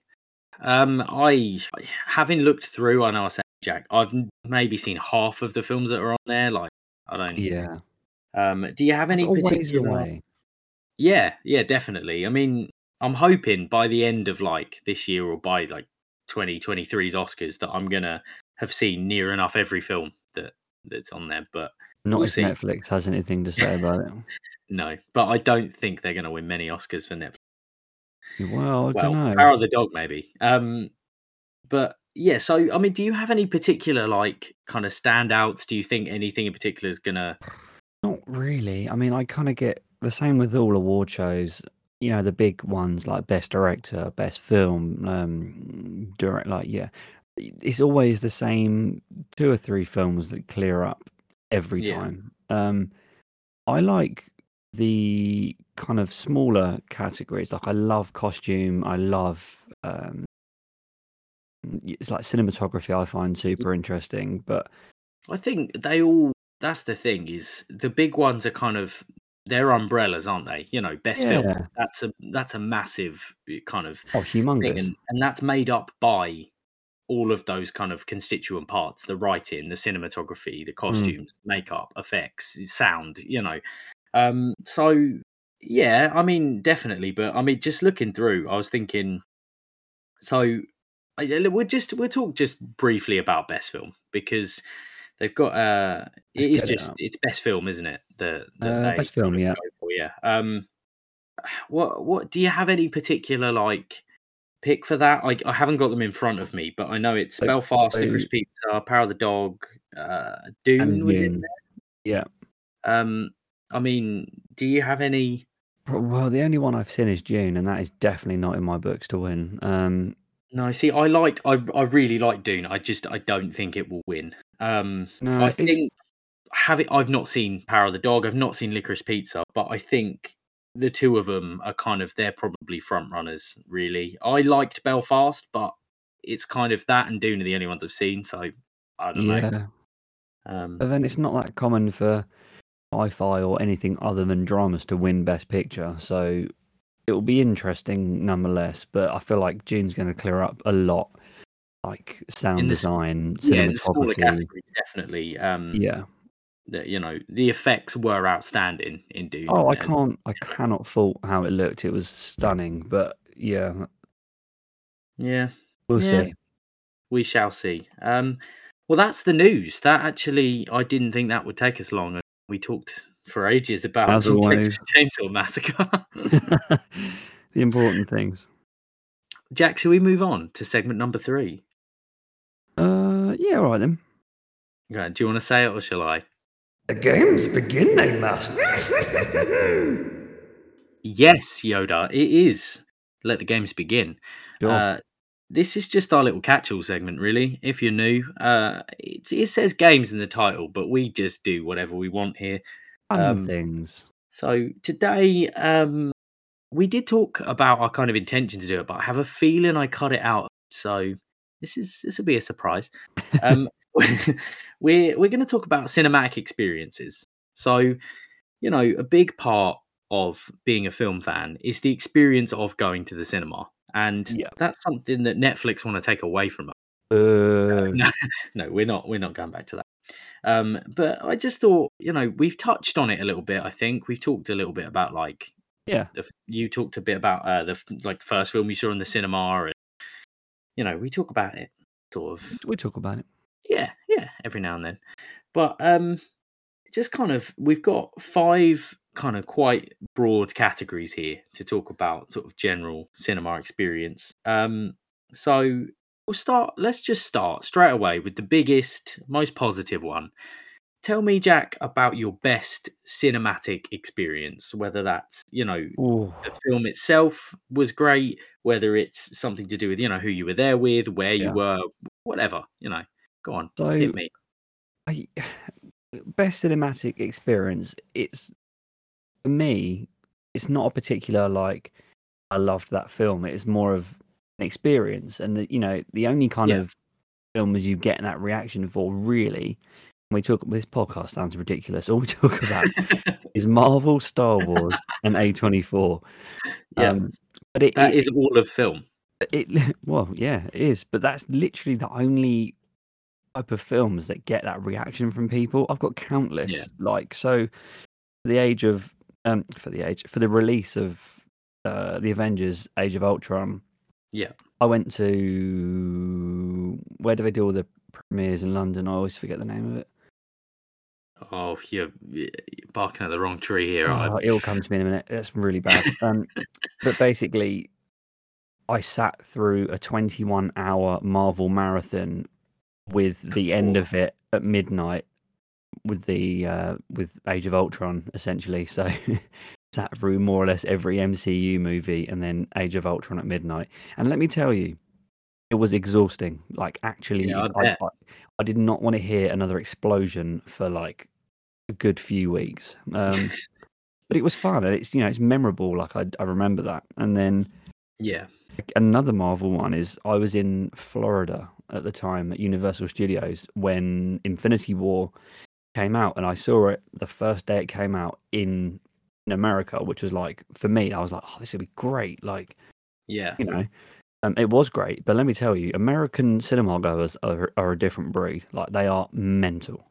I, having looked through, I know I said Jack, I've maybe seen half of the films that are on there. Like, I don't.
Yeah.
Do you have
That's
any
always
particular
the way.
Yeah, definitely. I mean, I'm hoping by the end of like this year, or by like 2023's Oscars, that I'm gonna have seen near enough every film that's on there. But
not
we'll
if
see.
Netflix has anything to say about it.
No, but I don't think they're going to win many Oscars for Netflix.
Well, I don't know.
Power of the Dog, maybe. But yeah, so I mean, do you have any particular like kind of standouts? Do you think anything in particular is gonna?
Not really. I mean, I kind of get the same with all award shows. You know, the big ones like Best Director, Best Film, direct. Like, it's always the same 2 or 3 films that clear up every time. I like the kind of smaller categories. Like, I love costume. I love it's like cinematography. I find super interesting, but
I think they all. That's the thing, is the big ones are kind of, they're umbrellas, aren't they? You know, best film. That's a massive kind of
humongous
thing, and that's made up by all of those kind of constituent parts: the writing, the cinematography, the costumes, makeup, effects, sound. You know, so yeah, I mean, definitely. But I mean, just looking through, I was thinking. So we'll talk just briefly about best film, because they've got it's best film, isn't it? That they
best film,
go for, yeah. What do you have any particular like pick for that? I haven't got them in front of me, but I know it's Belfast, Licorice Pizza, Power of the Dog, Dune was in there.
Yeah.
I mean, do you have any?
Well, the only one I've seen is Dune, and that is definitely not in my books to win.
No, see, I really like Dune. I don't think it will win. I
No, it's
think I've not seen Power of the Dog. I've not seen Licorice Pizza, but I think the two of them are they're probably front runners. Really, I liked Belfast, but it's kind of that and Dune are the only ones I've seen. So I don't know.
yeah. But then it's not that common for sci-fi or anything other than dramas to win Best Picture, so it will be interesting nonetheless. But I feel like Dune's going to clear up a lot, like sound
In the
design,
in the smaller
cinematography.
categories, definitely.
Yeah.
The effects were outstanding in Dune,
Oh,
and
I cannot fault how it looked. It was stunning. But yeah,
yeah,
we'll
yeah,
see.
we shall see. Well, that's the news. That actually, I didn't think that would take us long. And we talked for ages about
As
the
always,
Texas Chainsaw Massacre.
the important things.
Jack, shall we move on to segment number 3?
Yeah, all right then.
Yeah, do you want to say it or shall I?
The games begin, they must.
Yes, Yoda, it is. Let the games begin.
Sure.
This is just our little catch-all segment, really. If you're new, it says games in the title, but we just do whatever we want here.
Fun things.
So today, we did talk about our kind of intention to do it, but I have a feeling I cut it out. So this will be a surprise. We're going to talk about cinematic experiences. So, a big part of being a film fan is the experience of going to the cinema, and
Yeah.
that's something that Netflix want to take away from us. No, no, we're not. We're not going back to that. But I just thought, we've touched on it a little bit. I think we've talked a little bit about
Yeah.
you talked a bit about the first film you saw in the cinema, and we talk about it sort of.
We talk about it.
Yeah, every now and then. But just kind of, we've got 5 kind of quite broad categories here to talk about sort of general cinema experience. So let's just start straight away with the biggest, most positive one. Tell me, Jack, about your best cinematic experience, whether that's,
Ooh.
the film itself was great, whether it's something to do with, who you were there with, where you
Yeah.
were, whatever, go on,
So,
hit me.
best cinematic experience. It's for me. It's not a particular like. I loved that film. It's more of an experience, and the only kind
Yeah.
of films you get that reaction for really. When we talk. This podcast sounds ridiculous. All we talk about is Marvel, Star Wars, and A24.
Yeah.
But
That is all of film.
well, yeah, it is. But that's literally the only type of films that get that reaction from people. I've got countless.
Yeah.
So for the release of the Avengers: Age of Ultron.
Yeah.
I went to where do they do all the premieres in London? I always forget the name of it.
Oh, you're barking at the wrong tree here.
Oh, it'll come to me in a minute. That's really bad. But basically, I sat through a 21-hour Marvel marathon with the end of it at midnight with Age of Ultron, essentially. So sat through more or less every MCU movie and then Age of Ultron at midnight. And let me tell you, it was exhausting. Like, actually,
Yeah, I bet.
I did not want to hear another explosion for like a good few weeks. But it was fun, and it's memorable. Like I remember that. And then
Yeah.
another Marvel one is I was in Florida at the time at Universal Studios when Infinity War came out, and I saw it the first day it came out in America, which was like, for me, I was like, oh, this would be great. Like,
Yeah.
It was great. But let me tell you, American cinema goers are a different breed. Like, they are mental.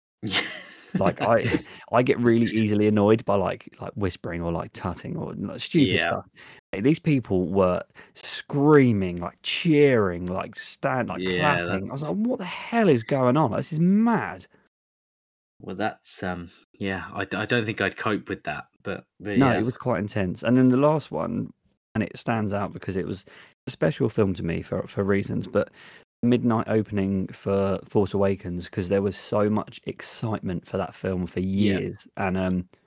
Like, I get really easily annoyed by like whispering or like tutting or like stupid
Yeah.
stuff. These people were screaming, like cheering, like
Yeah,
clapping. I was like, what the hell is going on? This is mad.
well, that's I don't think I'd cope with that, but
No,
yeah.
it was quite intense. And then the last one, and it stands out because it was a special film to me for reasons, but midnight opening for Force Awakens, because there was so much excitement for that film for
Yeah.
years. And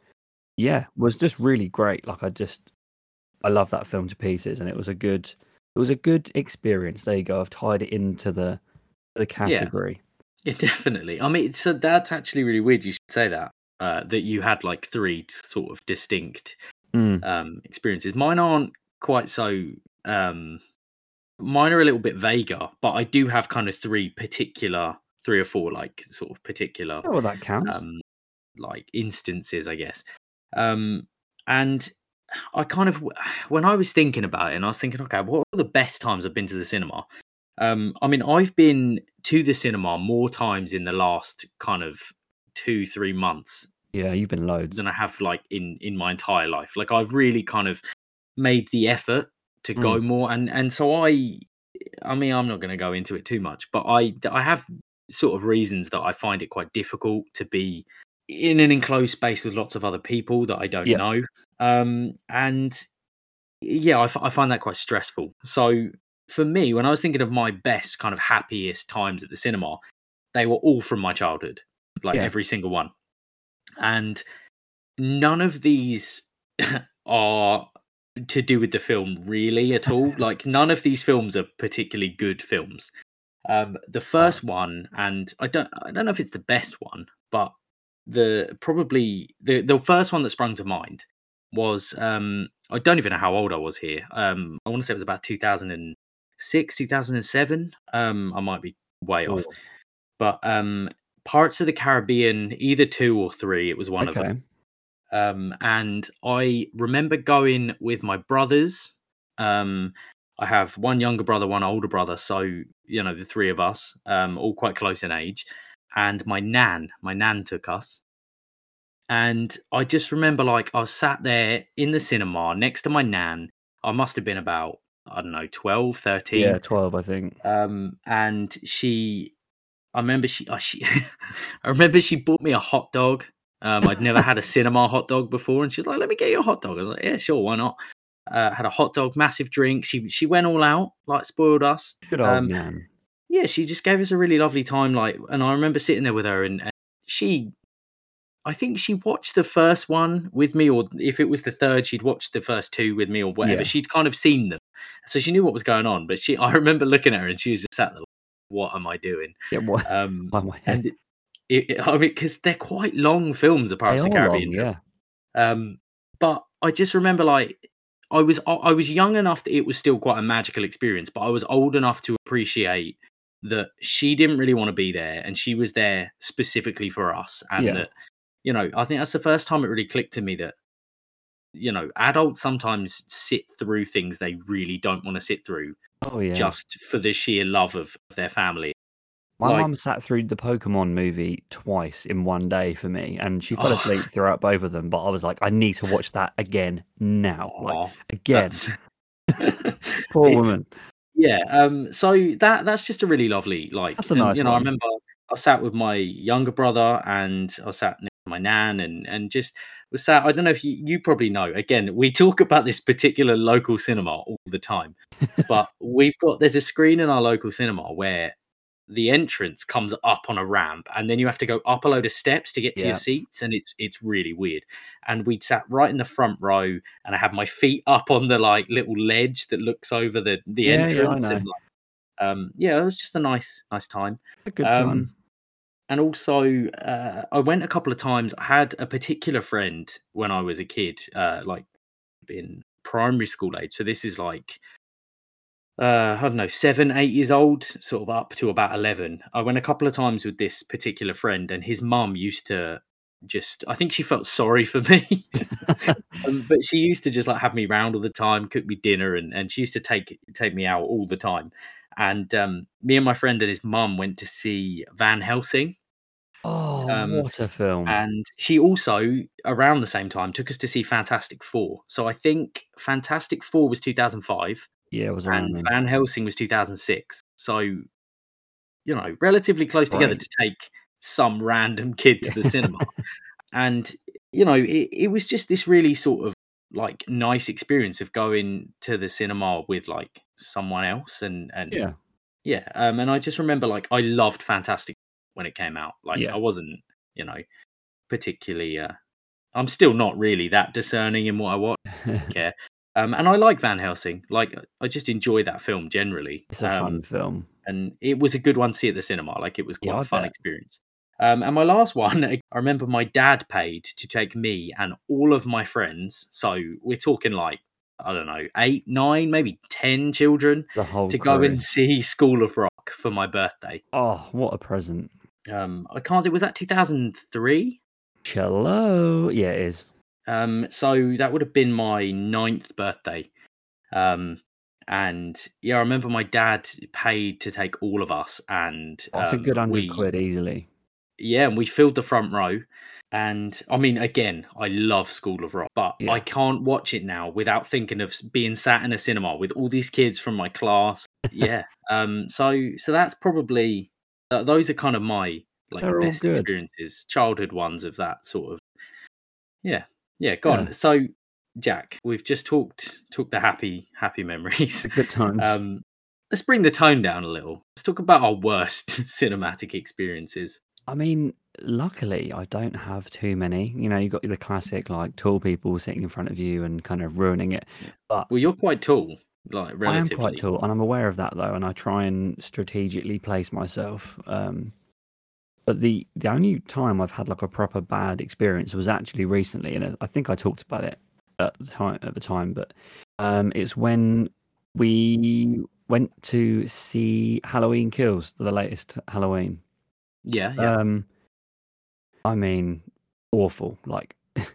Yeah, was just really great. Like I love that film to pieces, and it was a good experience. There you go. I've tied it into the
Yeah,
category.
yeah, definitely. I mean, so that's actually really weird. You should say that that you had like three sort of distinct
Mm,
experiences. Mine aren't quite so. Um, Mine are a little bit vaguer, but I do have kind of three or four like sort of particular
yeah, well, that counts.
um, like instances, I guess. And I kind of, when I was thinking about it, and I was thinking, okay, what are the best times I've been to the cinema? I mean, I've been to the cinema more times in the last kind of 2, 3 months
Yeah, you've been loads.
than I have like in my entire life. Like I've really kind of made the effort to go
Mm,
more, and so I mean, I'm not going to go into it too much, but I have sort of reasons that I find it quite difficult to be in an enclosed space with lots of other people that I don't
yeah,
know. And yeah, I find that quite stressful. So for me, when I was thinking of my best kind of happiest times at the cinema, they were all from my childhood, like
yeah,
every single one. And none of these are to do with the film really at all. Like none of these films are particularly good films. The
oh,
first one, and I don't know if it's the best one, but the first one that sprung to mind was I don't even know how old I was here. I want to say it was about 2006, 2007. I might be way off,
oh,
but Pirates of the Caribbean, either two or three, it was one of them.
okay.
And I remember going with my brothers. Um, I have one younger brother, one older brother, so the three of us, all quite close in age. And my nan took us, and I just remember like I was sat there in the cinema next to my nan. I must have been about, I don't know, 12,
Yeah,
13.
12, I think.
And I remember she I remember she bought me a hot dog. I'd never had a cinema hot dog before, and she was like, "Let me get you a hot dog." I was like, "Yeah, sure, why not?" Had a hot dog, massive drink. She went all out, like spoiled us.
Good old Nan.
Yeah, she just gave us a really lovely time. Like, and I remember sitting there with her, and she, I think she watched the first one with me, or if it was the third, she'd watched the first two with me, or whatever.
Yeah,
She'd kind of seen them, so she knew what was going on. But I remember looking at her, and she was just sat there, like, "What am I doing?"
yeah. What?
Um,
By my head.
and I mean, because they're quite long films, the
They
Pirates
are
of the
long.
Caribbean film.
Yeah,
But I just remember, like, I was young enough that it was still quite a magical experience, but I was old enough to appreciate that she didn't really want to be there, and she was there specifically for us, and
yeah.
that I think that's the first time it really clicked to me that adults sometimes sit through things they really don't want to sit through
Oh yeah.
just for the sheer love of their family.
My
Like,
mum sat through the Pokemon movie twice in one day for me, and she fell
oh,
asleep throughout both of them. But I was like, I need to watch that again now, like
oh,
again.
that's
Poor
it's
woman.
yeah. So that's just a really lovely, like,
That's a
and
nice
I
one.
remember I sat with my younger brother, and I sat next to my nan, and just was sat. I don't know if you probably know. Again, we talk about this particular local cinema all the time, but there's a screen in our local cinema where the entrance comes up on a ramp, and then you have to go up a load of steps to get to your
Yeah,
seats, and it's really weird. And we'd sat right in the front row, and I had my feet up on the like little ledge that looks over the
yeah, yeah. I
entrance,
know.
and yeah, it was just a nice time.
A good
Um,
time.
and also, I went a couple of times. I had a particular friend when I was a kid, like in primary school age. So this is like I don't know, 7, 8 years old, sort of up to about 11. I went a couple of times with this particular friend, and his mum used to I think she felt sorry for me. But she used to just like have me round all the time, cook me dinner, and she used to take me out all the time. And me and my friend and his mum went to see Van Helsing.
Oh,
Um,
what a film!
and she also, around the same time, took us to see Fantastic Four. So I think Fantastic Four was 2005
Yeah, it was around
and
then.
Van Helsing was 2006. So, relatively close together
Great.
to take some random kid to
Yeah,
the cinema. And, it was just this really sort of like nice experience of going to the cinema with like someone else and
yeah,
yeah. And I just remember like I loved Fantastic when it came out. Like I
yeah.
wasn't, you know, particularly I'm still not really that discerning in what I watch. Care. And I like Van Helsing. Like, I just enjoy that film generally.
It's a fun film.
And it was a good one to see at the cinema. Like, it was
Yeah,
quite
I
a fun
bet.
experience. And my last one, I remember my dad paid to take me and all of my friends. So we're talking like, I don't know, 8, 9, maybe 10 children
The whole
to go
crew.
and see School of Rock for my birthday.
Oh, what a present.
I can't think, was that 2003?
Cello. Yeah, it is.
So that would have been my 9th birthday. And yeah, I remember my dad paid to take all of us, and
That's a good
we
£100 easily.
yeah, and we filled the front row. And I mean, again, I love School of Rock, but
Yeah.
I can't watch it now without thinking of being sat in a cinema with all these kids from my class. Yeah. So that's probably those are kind of my like
They're all
best
good.
experiences, childhood ones of that sort of. Yeah. Yeah. Go
Yeah.
on. So, Jack, we've just talked the happy memories.
The good times.
Let's bring the tone down a little. Let's talk about our worst cinematic experiences.
I mean, luckily, I don't have too many. You know, you got the classic like tall people sitting in front of you and kind of ruining it. But
Well, you're quite tall, like
I am
relatively.
quite tall, and I'm aware of that though, and I try and strategically place myself. But the only time I've had like a proper bad experience was actually recently, and I think I talked about it at the time. But it's when we went to see Halloween Kills, the latest Halloween.
Yeah.
I mean, awful. Like,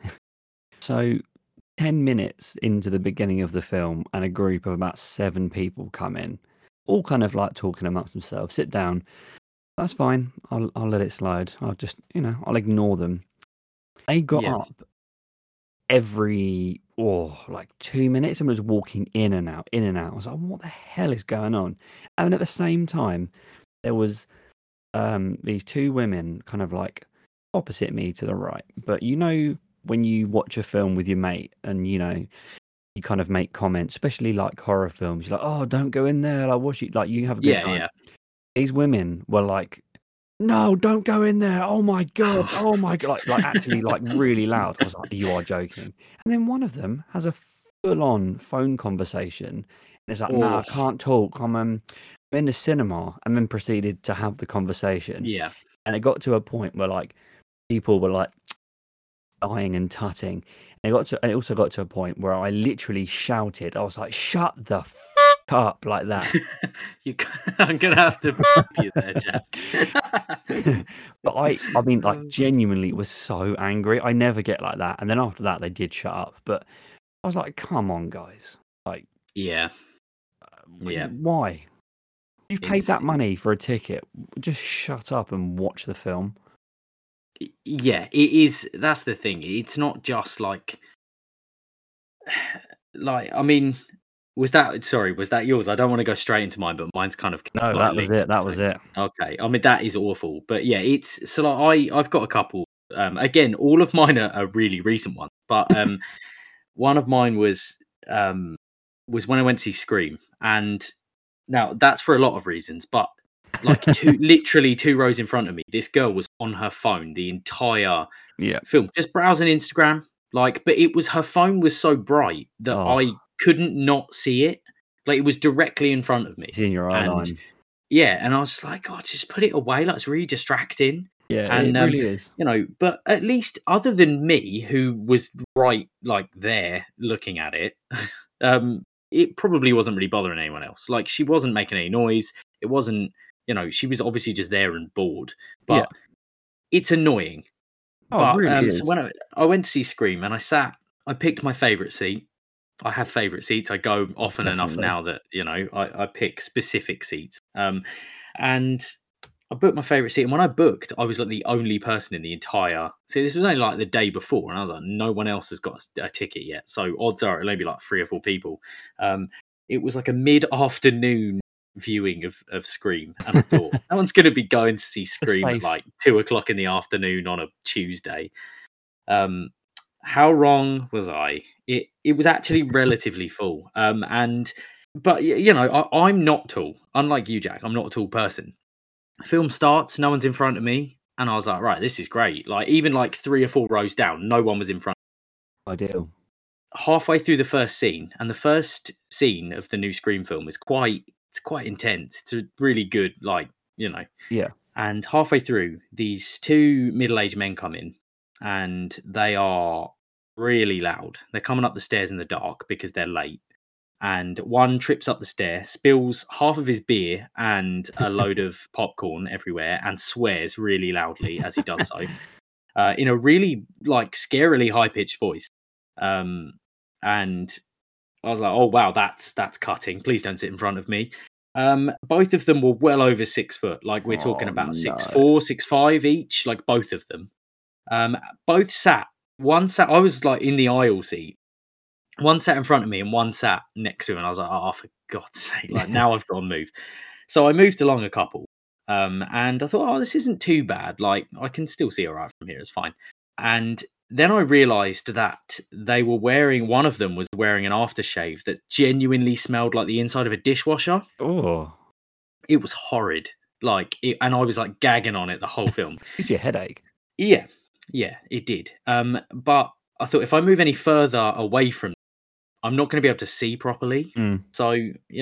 so 10 minutes into the beginning of the film, and a group of about 7 people come in, all kind of like talking amongst themselves. Sit down. That's fine. I'll let it slide. I'll just, I'll ignore them. They got
Yeah.
up every like 2 minutes and was walking in and out, in and out. I was like, what the hell is going on? And at the same time, there was these 2 women kind of like opposite me to the right. But when you watch a film with your mate and you kind of make comments, especially like horror films, you're like, oh, don't go in there, like watch it, like you have a good time.
Yeah.
These women were like, no, don't go in there, oh my god, like actually like really loud. I was like, you are joking. And then one of them has a full-on phone conversation and it's like, nah, I can't talk, I'm in the cinema, and then proceeded to have the conversation.
Yeah.
And it got to a point where like people were like dying and tutting. And it also got to a point where I literally shouted. I was like, shut the up, like that.
I'm gonna have to you there, Jack.
But I mean, like genuinely was so angry. I never get like that. And then after that they did shut up. But I was like, come on, guys. Like,
yeah.
Why? You've paid that money for a ticket. Just shut up and watch the film.
Yeah, it is. That's the thing. It's not just like I mean, was that yours? I don't want to go straight into mine, but mine's kind of
no. That was it. That was it.
Okay. I mean, that is awful. But yeah, it's so like I've got a couple. Again, all of mine are really recent ones, but one of mine was when I went to see Scream, and now that's for a lot of reasons, but like literally 2 rows in front of me, this girl was on her phone the entire film, just browsing Instagram. Like, but her phone was so bright that I couldn't not see it. Like, it was directly in front of me.
It's in your eye line.
Yeah, and I was like, God, just put it away. Like, it's really distracting.
Yeah,
and,
it really is.
But at least other than me, who was right like there looking at it, it probably wasn't really bothering anyone else. Like, she wasn't making any noise. It wasn't, she was obviously just there and bored. But it's annoying. But
really
so when I went to see Scream, and I picked my favourite seat. I have favourite seats. I go often enough now that I pick specific seats. And I booked my favourite seat, and when I booked, I was like the only person in the entire. See, this was only like the day before, and I was like, no one else has got a ticket yet. So odds are it'll only be like 3 or 4 people. It was like a mid-afternoon viewing of Scream, and I thought no one's going to be going to see Scream at like 2:00 in the afternoon on a Tuesday. How wrong was I? It was actually relatively full. But I'm not tall. Unlike you, Jack, I'm not a tall person. Film starts, no one's in front of me. and I was like, right, this is great. Like even like 3 or 4 rows down, no one was in front.
Ideal.
Halfway through the first scene, and the first scene of the new Scream film is quite intense. It's a really good, like,
Yeah.
And halfway through, these 2 middle-aged men come in, and they are really loud. They're coming up the stairs in the dark because they're late. And one trips up the stair, spills half of his beer and a load of popcorn everywhere, and swears really loudly as he does so, in a really like scarily high pitched voice. And I was like, "Oh wow, that's cutting. Please don't sit in front of me." Both of them were well over 6 foot. Like we're talking about 6'4", 6'5" each. Like both of them. Both sat. One sat. I was like in the aisle seat. One sat in front of me and one sat next to him. And I was like, "Oh, for God's sake!" Like now I've got to move. So I moved along a couple. And I thought, "Oh, this isn't too bad. Like I can still see all right from here. It's fine." And then I realised that they were wearing. One of them was wearing an aftershave that genuinely smelled like the inside of a dishwasher.
Oh,
It was horrid. And I was like gagging on it the whole film.
gives you a headache.
Yeah, it did. But I thought if I move any further away from, I'm not going to be able to see properly. So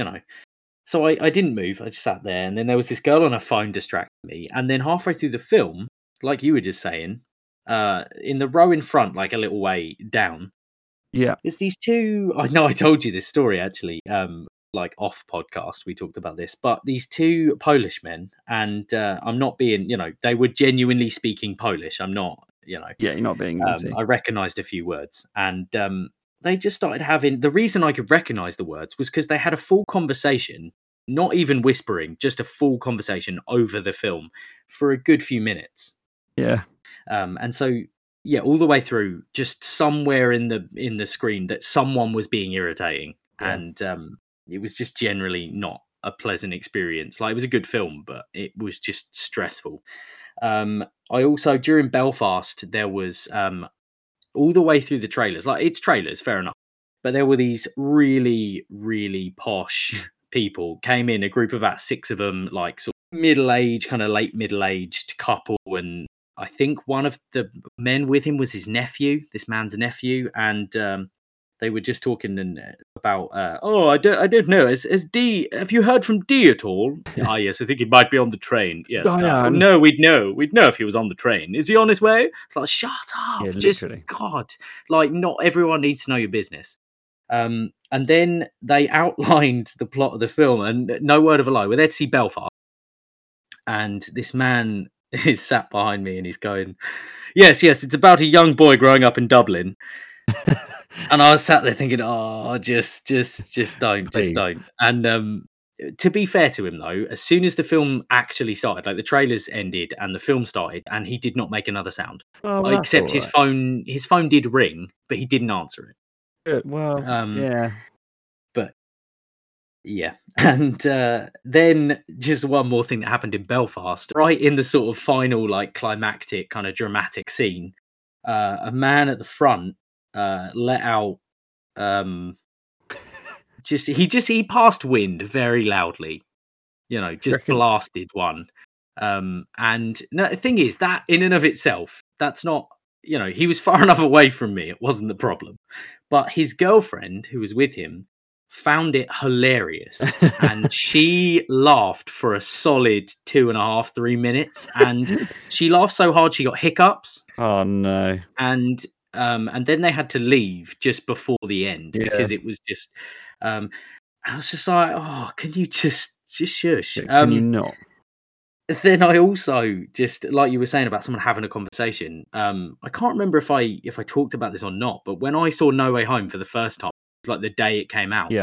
so I didn't move. I just sat there, and then there was this girl on her phone distracting me. And then halfway through the film, like you were just saying, in the row in front, like a little way down,
Yeah.
there's these 2. I know I told you this story actually. Like off podcast, we talked about this, but these 2 Polish men, and I'm not being, they were genuinely speaking Polish. I'm not,
Yeah, you're not being naughty.
I recognized a few words, and they just started having. The reason I could recognize the words was because they had a full conversation, not even whispering, just a full conversation over the film for a good few minutes.
Yeah.
And so, yeah, all the way through, just somewhere in the screen that someone was being irritating, and it was just generally not a pleasant experience. Like it was a good film, but it was just stressful. I also during Belfast there was all the way through the trailers. Like it's trailers, fair enough, but there were these really really posh people came in, a group of about 6 of them, like sort of middle-aged, kind of late middle-aged couple, and I think one of the men with him was his nephew, this man's nephew, and they were just talking about, I don't know, has D, have you heard from D at all? Yes, I think he might be on the train. Yes, no, we'd know if he was on the train. Is he on his way? It's like, shut up,
Yeah,
just
literally.
God, like not everyone needs to know your business. And then they outlined the plot of the film, and no word of a lie, we're there to see Belfast, and this man is sat behind me and he's going, yes, it's about a young boy growing up in Dublin. And I was sat there thinking, oh, just don't,
Please.
just don't. And to be fair to him though, as soon as the film actually started, like the trailers ended and the film started, and he did not make another sound. Except his phone did ring, but he didn't answer it.
Well, yeah.
But yeah, and then just one more thing that happened in Belfast, right in the sort of final, like climactic kind of dramatic scene, a man at the front let out he passed wind very loudly, just blasted one. And no, the thing is that in and of itself, that's not, he was far enough away from me, it wasn't the problem, but his girlfriend who was with him found it hilarious, and she laughed for a solid 2.5-3 minutes, and she laughed so hard she got hiccups.
Oh no.
And then they had to leave just before the end because it was just I was just like, oh, can you just shush?
Can you not?
Then I also, just like you were saying about someone having a conversation, I can't remember if I talked about this or not, but when I saw No Way Home for the first time, like the day it came out,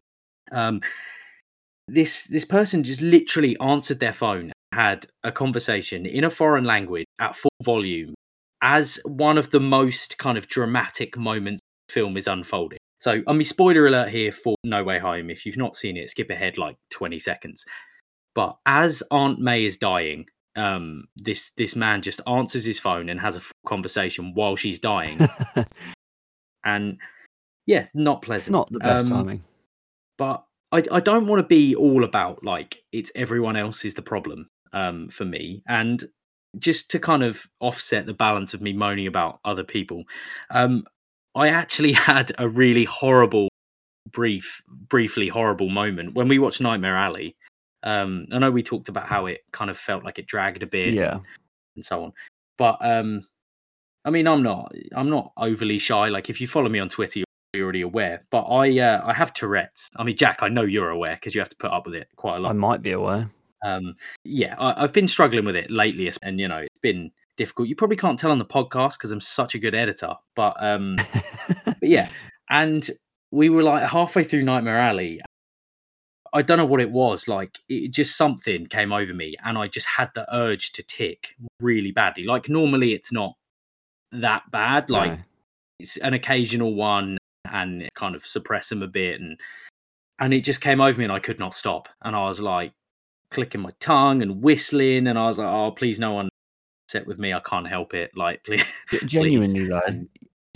this person just literally answered their phone, had a conversation in a foreign language at full volume as one of the most kind of dramatic moments the film is unfolding. So, I mean, spoiler alert here for No Way Home. If you've not seen it, skip ahead like 20 seconds. But as Aunt May is dying, this man just answers his phone and has a full conversation while she's dying. And yeah, not pleasant.
Not the best timing.
But I don't want to be all about like it's everyone else is the problem for me. And just to kind of offset the balance of me moaning about other people, I actually had a really horrible, briefly horrible moment when we watched Nightmare Alley. I know we talked about how it kind of felt like it dragged a bit,
Yeah.
and so on. But I mean, I'm not overly shy. Like, if you follow me on Twitter, you're already aware. But I have Tourette's. I mean, Jack, I know you're aware because you have to put up with it quite a lot.
I might be aware.
Yeah, I've been struggling with it lately, and it's been difficult. You probably can't tell on the podcast because I'm such a good editor, but yeah. And we were like halfway through Nightmare Alley. I don't know what it was. Like, it just, something came over me, and I just had the urge to tick really badly. Like, normally it's not that bad. Like,
No.
it's an occasional one, and kind of suppress them a bit, and it just came over me, and I could not stop. And I was like, clicking my tongue and whistling, and I was like, "Oh, please, no one upset with me. I can't help it. Like, please."
Genuinely though,
And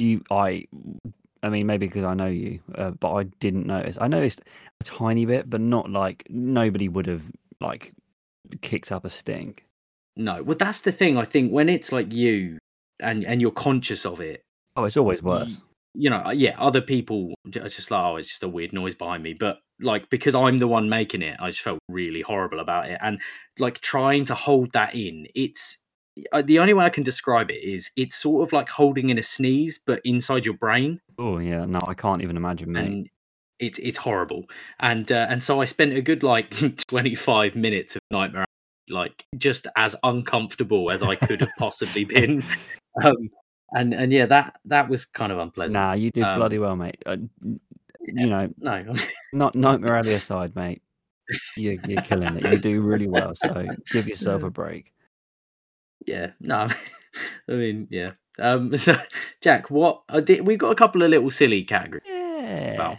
I mean, maybe because I know you, but I didn't notice. I noticed a tiny bit, but not like nobody would have like kicked up a stink.
no, well, that's the thing. I think when it's like you and you're conscious of it,
Oh, it's always worse.
yeah, other people are just like, "Oh, it's just a weird noise behind me," but like, because I'm the one making it, I just felt really horrible about it, and like trying to hold that in. It's the only way I can describe it is it's sort of like holding in a sneeze, but inside your brain.
Oh yeah, no, I can't even imagine, mate.
And it's horrible. And so I spent a good like 25 minutes of Nightmare, like just as uncomfortable as I could have possibly been. Um, and yeah, that was kind of unpleasant.
Nah, you did bloody well, mate.
No,
not Nightmare Alley aside, mate. You're killing it. You do really well, so give yourself a break.
yeah, no, I mean, yeah. So Jack, we've got a couple of little silly categories.
Yeah.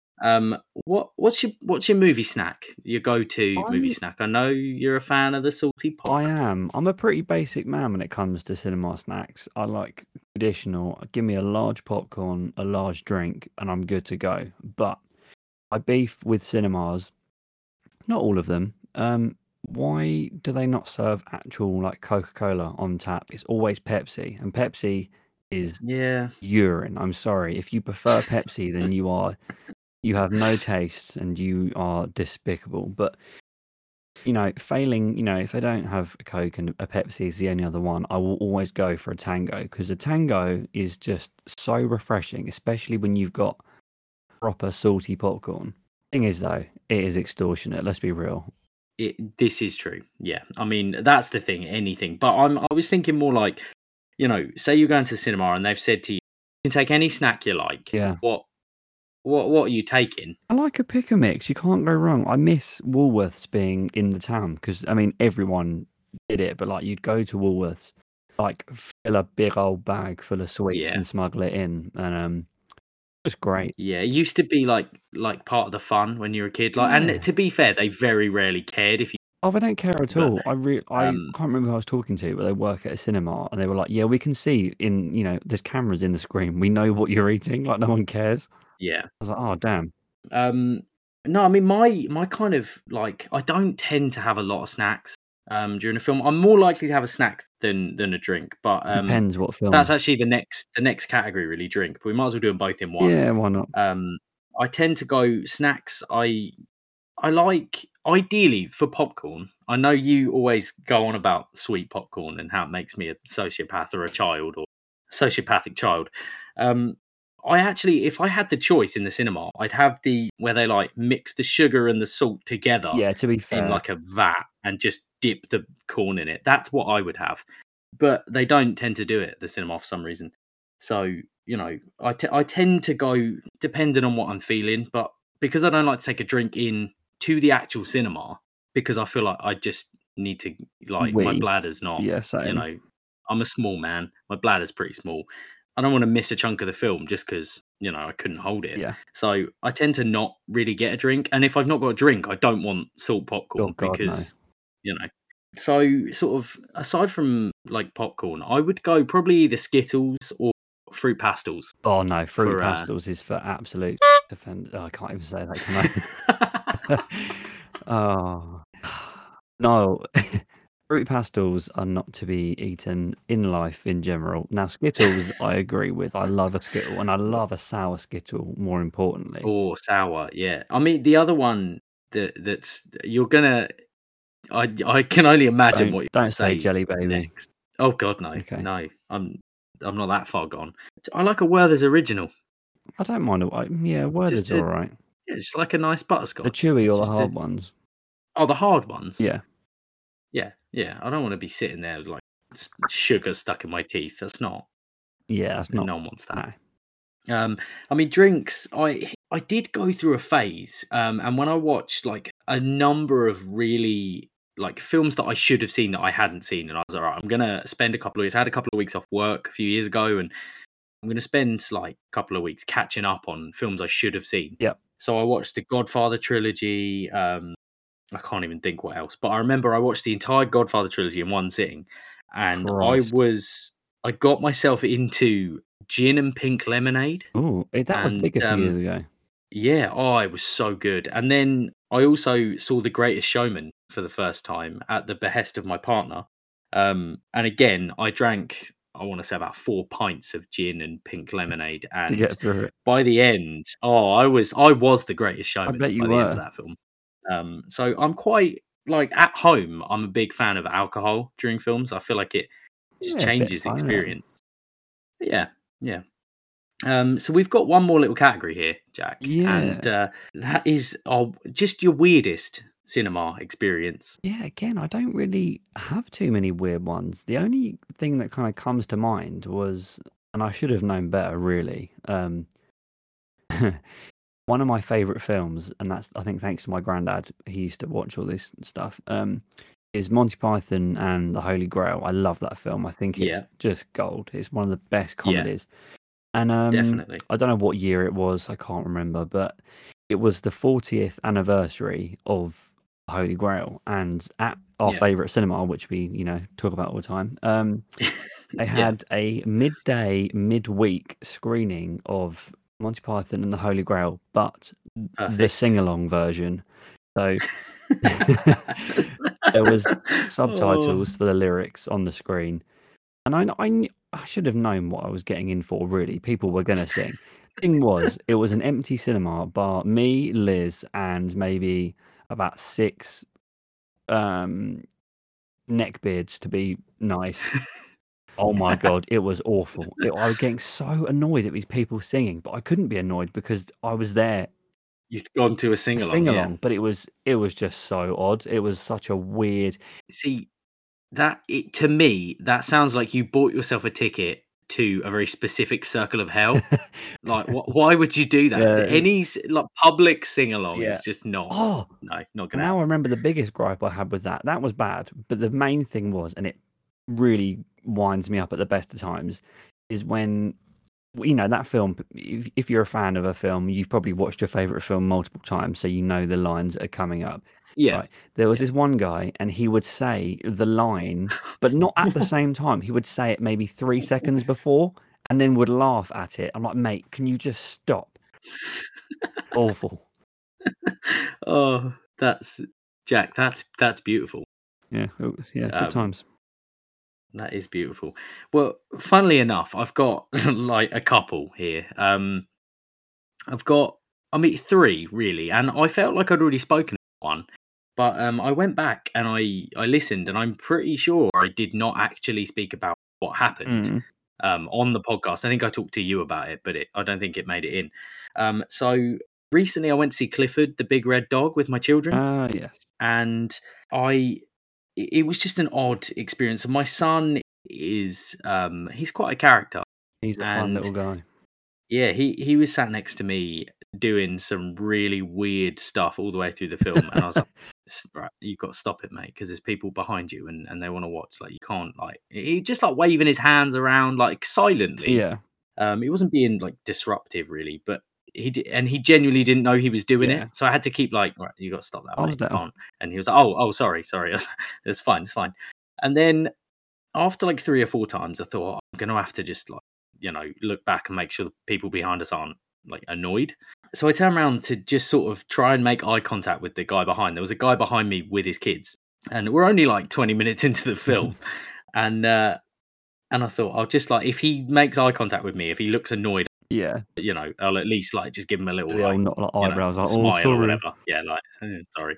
What's your movie snack? Your go-to movie snack? I know you're a fan of the salty pop.
I am. I'm a pretty basic man when it comes to cinema snacks. I like traditional. Give me a large popcorn, a large drink, and I'm good to go. But I beef with cinemas. Not all of them. Why do they not serve actual like Coca-Cola on tap? It's always Pepsi, and Pepsi is
Yeah.
urine. I'm sorry. If you prefer Pepsi, then you have no taste and you are despicable. But failing, if they don't have a Coke and a Pepsi is the only other one, I will always go for a Tango because a Tango is just so refreshing, especially when you've got proper salty popcorn. Thing is, though, it is extortionate. Let's be real.
This is true. Yeah. I mean, that's the thing, anything. But I was thinking more like, say you're going to the cinema and they've said to you, you can take any snack you like.
Yeah.
What are you taking?
I like a pick a mix. You can't go wrong. I miss Woolworths being in the town because, I mean, everyone did it, but like you'd go to Woolworths, like fill a big old bag full of sweets
Yeah.
and smuggle it in. And it was great.
Yeah, it used to be like part of the fun when you were a kid. Like,
Yeah.
and to be fair, they very rarely cared if you.
Oh, they don't care at all. I can't remember who I was talking to, but they work at a cinema, and they were like, "Yeah, we can see there's cameras in the screen. We know what you're eating. Like, no one cares."
Yeah.
I was like, "Oh, damn."
No, I mean my kind of like, I don't tend to have a lot of snacks during a film. I'm more likely to have a snack than a drink. But
Depends what film.
that's actually the next category, really, drink. But we might as well do them both in one.
Yeah, why not?
I tend to go snacks. I like, ideally, for popcorn. I know you always go on about sweet popcorn and how it makes me a sociopath or a child or sociopathic child. I actually, if I had the choice in the cinema, I'd have where they like mix the sugar and the salt together.
Yeah, to be fair,
in like a vat and just dip the corn in it. That's what I would have. But they don't tend to do it at the cinema for some reason. So, I tend to go depending on what I'm feeling. But because I don't like to take a drink in to the actual cinema, because I feel like I just need to, like, my bladder's not,
same.
I'm a small man. My bladder's pretty small. I don't want to miss a chunk of the film just because, I couldn't hold it.
Yeah.
So I tend to not really get a drink. And if I've not got a drink, I don't want salt popcorn because, So sort of aside from like popcorn, I would go probably either Skittles or fruit pastels.
Oh no, fruit pastels is for absolute defend. Oh, I can't even say that, can I? Oh no, Fruity pastels are not to be eaten in life in general. Now, Skittles, I agree with. I love a Skittle, and I love a sour Skittle, more importantly.
Oh, sour, yeah. I mean, the other one that's you're gonna I can only imagine what you're gonna
Don't say
say
Jelly Baby.
next. Oh God, no,
Okay.
no. I'm not that far gone. I like a Werther's Original.
I don't mind. Yeah,
Just
Werther's
a
all right.
Yeah, it's like a nice
The
butterscotch.
chewy or the
Just a
hard ones?
Oh, the hard ones.
Yeah.
Yeah, yeah. I don't want to be sitting there with like sugar stuck in my teeth. That's not.
Yeah, that's not.
No one wants that.
No.
I mean, drinks. I did go through a phase, and when I watched like a number of really like films that I should have seen that I hadn't seen, and I was all right. I'm gonna spend a couple of weeks. I had a couple of weeks off work a few years ago, and I'm gonna spend like a couple of weeks catching up on films I should have seen.
Yep.
So I watched the Godfather trilogy. I can't even think what else, but I remember I watched the entire Godfather trilogy in one sitting, and
Christ.
I got myself into gin and pink lemonade.
Oh, that was
And
big a few years ago.
yeah, oh, it was so good. And then I also saw The Greatest Showman for the first time at the behest of my partner. And again, I drank, I want to say about 4 pints of gin and pink lemonade.
To
And
get through it.
by the end, I was The Greatest
I
Showman
bet you
by the end of
were.
that film. So I'm quite like at home. I'm a big fan of alcohol during films. I feel like it just
Yeah, a bit
changes the
fun, isn't it?
experience. Yeah, yeah. So we've got one more little category here, Jack, and
Yeah.
that is just your weirdest cinema experience.
Yeah, again, I don't really have too many weird ones. The only thing that kind of comes to mind was, and I should have known better, really. One of my favorite films, and that's I think thanks to my granddad, he used to watch all this stuff. Is Monty Python and the Holy Grail. I love that film. I think
Yeah,
it's just gold. It's one of the best
yeah,
comedies. And
definitely.
I don't know what year it was. I can't remember, but it was the 40th anniversary of Holy Grail, and at our
Yeah,
favorite cinema, which we talk about all the time, they
yeah,
had a midweek screening of Monty Python and the Holy Grail, but the
perfect.
sing-along version. So there was
Oh,
subtitles for the lyrics on the screen, and I should have known what I was getting in for. Really, people were going to sing. Thing was, it was an empty cinema bar me, Liz, and maybe about 6 neckbeards to be nice. Oh my god, it was awful. I was getting so annoyed at these people singing, but I couldn't be annoyed because I was there
you'd gone to a sing
to
along,
sing
yeah.
along. But it was just so odd. It was such a weird.
See, to me, that sounds like you bought yourself a ticket to a very specific circle of hell. Like, why would you do that?
Yeah,
Any like public sing along
yeah.
is just not.
Oh,
No, not gonna
now I
happen.
remember the biggest gripe I had with that. That was bad, but the main thing was, and it really winds me up at the best of times, is when that film. If you're a fan of a film, you've probably watched your favorite film multiple times, so you know the lines that are coming up.
Yeah,
Right. There was
yeah.
this one guy, and he would say the line, but not at the same time. He would say it maybe 3 seconds before, and then would laugh at it. I'm like, mate, can you just stop? Awful.
Oh, that's Jack. That's beautiful.
Yeah, good
Um,
times.
that is beautiful. Well, funnily enough, I've got like a couple here. I've got, I mean, 3 really, and I felt like I'd already spoken about one, but I went back and I listened, and I'm pretty sure I did not actually speak about what happened
Mm.
on the podcast. I think I talked to you about it, but I don't think it made it in. So recently, I went to see Clifford, the Big Red Dog, with my children,
Yes.
and it was just an odd experience. My son is he's quite a character,
He's a fun
and
little guy.
yeah, he was sat next to me doing some really weird stuff all the way through the film, and I was like, Right, you've got to stop it, mate, because there's people behind you, and they want to watch. Like, you can't, like." He just like waving his hands around like silently.
Yeah,
He wasn't being like disruptive really, but he genuinely didn't know he was doing
yeah.
it. So I had to keep like, "Right, you got to stop that,
I was
mate. You
down.
can't." And he was like, "Oh, sorry. It's fine, it's fine." And then after like 3 or 4 times, I thought, I'm gonna have to just like, look back and make sure the people behind us aren't like annoyed. So I turned around to just sort of try and make eye contact with the guy behind. There was a guy behind me with his kids, and we're only like 20 minutes into the film, and I thought I'll just like if he makes eye contact with me, if he looks annoyed,
Yeah.
I'll at least like just give him a little
The
like
old not like eyebrows, like, "Oh,
smile or
sorry."
whatever. Yeah, like sorry.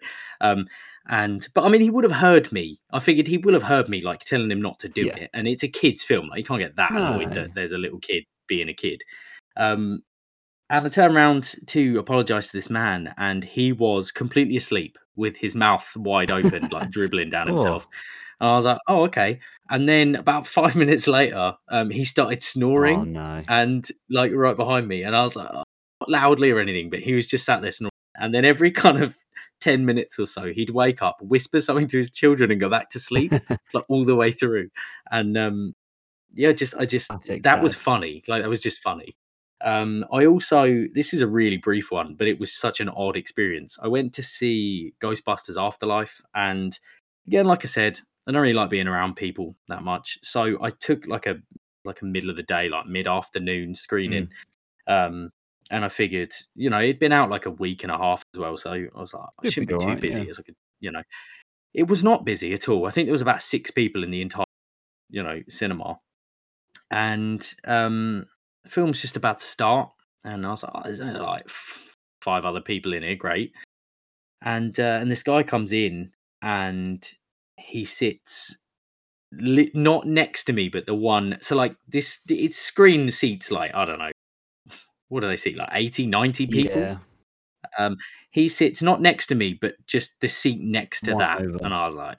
But I mean, he would have heard me. I figured he will have heard me like telling him not to do
Yeah.
it, and it's a kid's film. Like you can't get that annoyed
No.
that there's a little kid being a kid. Um, and I turned around to apologise to this man, and he was completely asleep with his mouth wide open, like dribbling down himself.
Oh.
And I was like, "Oh, okay." And then about 5 minutes later, he started
Oh,
snoring,
no.
and like right behind me, and I was like, oh, not loudly or anything, but he was just sat there snoring. And then every kind of 10 minutes or so, he'd wake up, whisper something to his children, and go back to sleep, like all the way through. And yeah, I just
Classic
that was
dad.
funny. Like that was just funny. I also this is a really brief one, but it was such an odd experience. I went to see Ghostbusters Afterlife, and again, like I said, I don't really like being around people that much. So I took like a middle of the day, like mid afternoon screening. Um, and I figured, it'd been out like a week and a half as well. So I was like, I
Should
shouldn't
be
be too
alright, yeah.
busy as I could, It was not busy at all. I think there was about 6 people in the entire, cinema. And the film's just about to start. And I was like, oh, there's only like 5 other people in here, great. And this guy comes in and he sits not next to me, but the one. So like this, it's screen seats like, I don't know, what do they seat? Like 80, 90 people?
Yeah.
He sits not next to me, but just the seat next to
One
that.
over.
And I was like,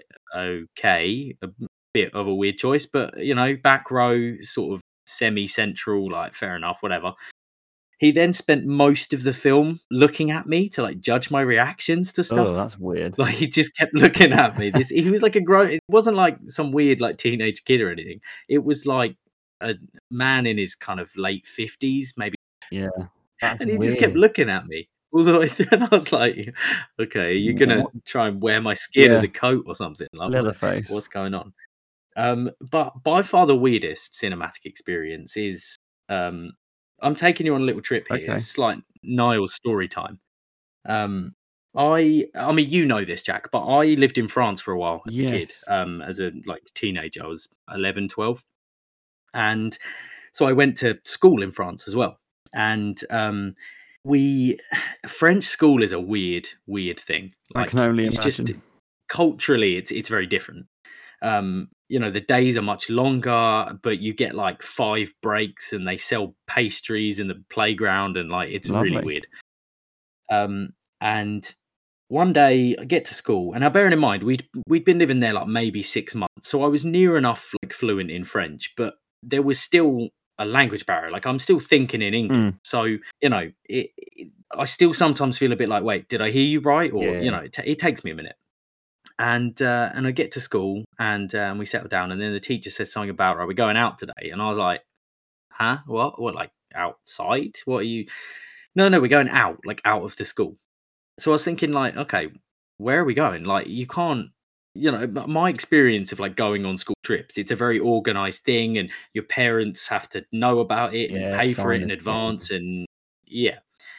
okay, a bit of a weird choice, but back row, sort of semi-central, like fair enough, whatever. He then spent most of the film looking at me to like judge my reactions to
Oh,
stuff.
that's weird.
Like he just kept looking at me. He was like a grown. It wasn't like some weird like teenage kid or anything. It was like a man in his kind of late 50s, maybe.
Yeah. That's
And he just kept
weird.
looking at me all the way through, and I was like, "Okay, you're gonna
What?
try and wear my skin as
Yeah.
a coat or something? Like,
Leatherface.
what's going on?" But by far the weirdest cinematic experience is, I'm taking you on a little trip here.
Okay.
It's like Niall's story time. Um, I mean, you know this, Jack, but I lived in France for a while as a kid.
Yes.
As a like teenager, I was 11, 12, and so I went to school in France as well. And we French school is a weird thing.
I can
Like
only
it's just
imagine.
culturally, it's very different. The days are much longer, but you get like 5 breaks, and they sell pastries in the playground, and like it's really
Lovely.
weird. And one day I get to school, and now bearing in mind we'd been living there like maybe 6 months, so I was near enough like fluent in French, but there was still a language barrier. Like I'm still thinking in English, so I still sometimes feel a bit like, wait, did I hear you right? Or
Yeah.
it takes me a minute. And I get to school, and we settle down, and then the teacher says something about, right, we're going out today, and I was like, huh, what, like outside? What are you? No, we're going out, like out of the school. So I was thinking, like, okay, where are we going? Like, you can't, my experience of like going on school trips, it's a very organized thing, and your parents have to know about it and
Yeah.
pay for it
Sign
in
it. Yeah.
advance, and yeah.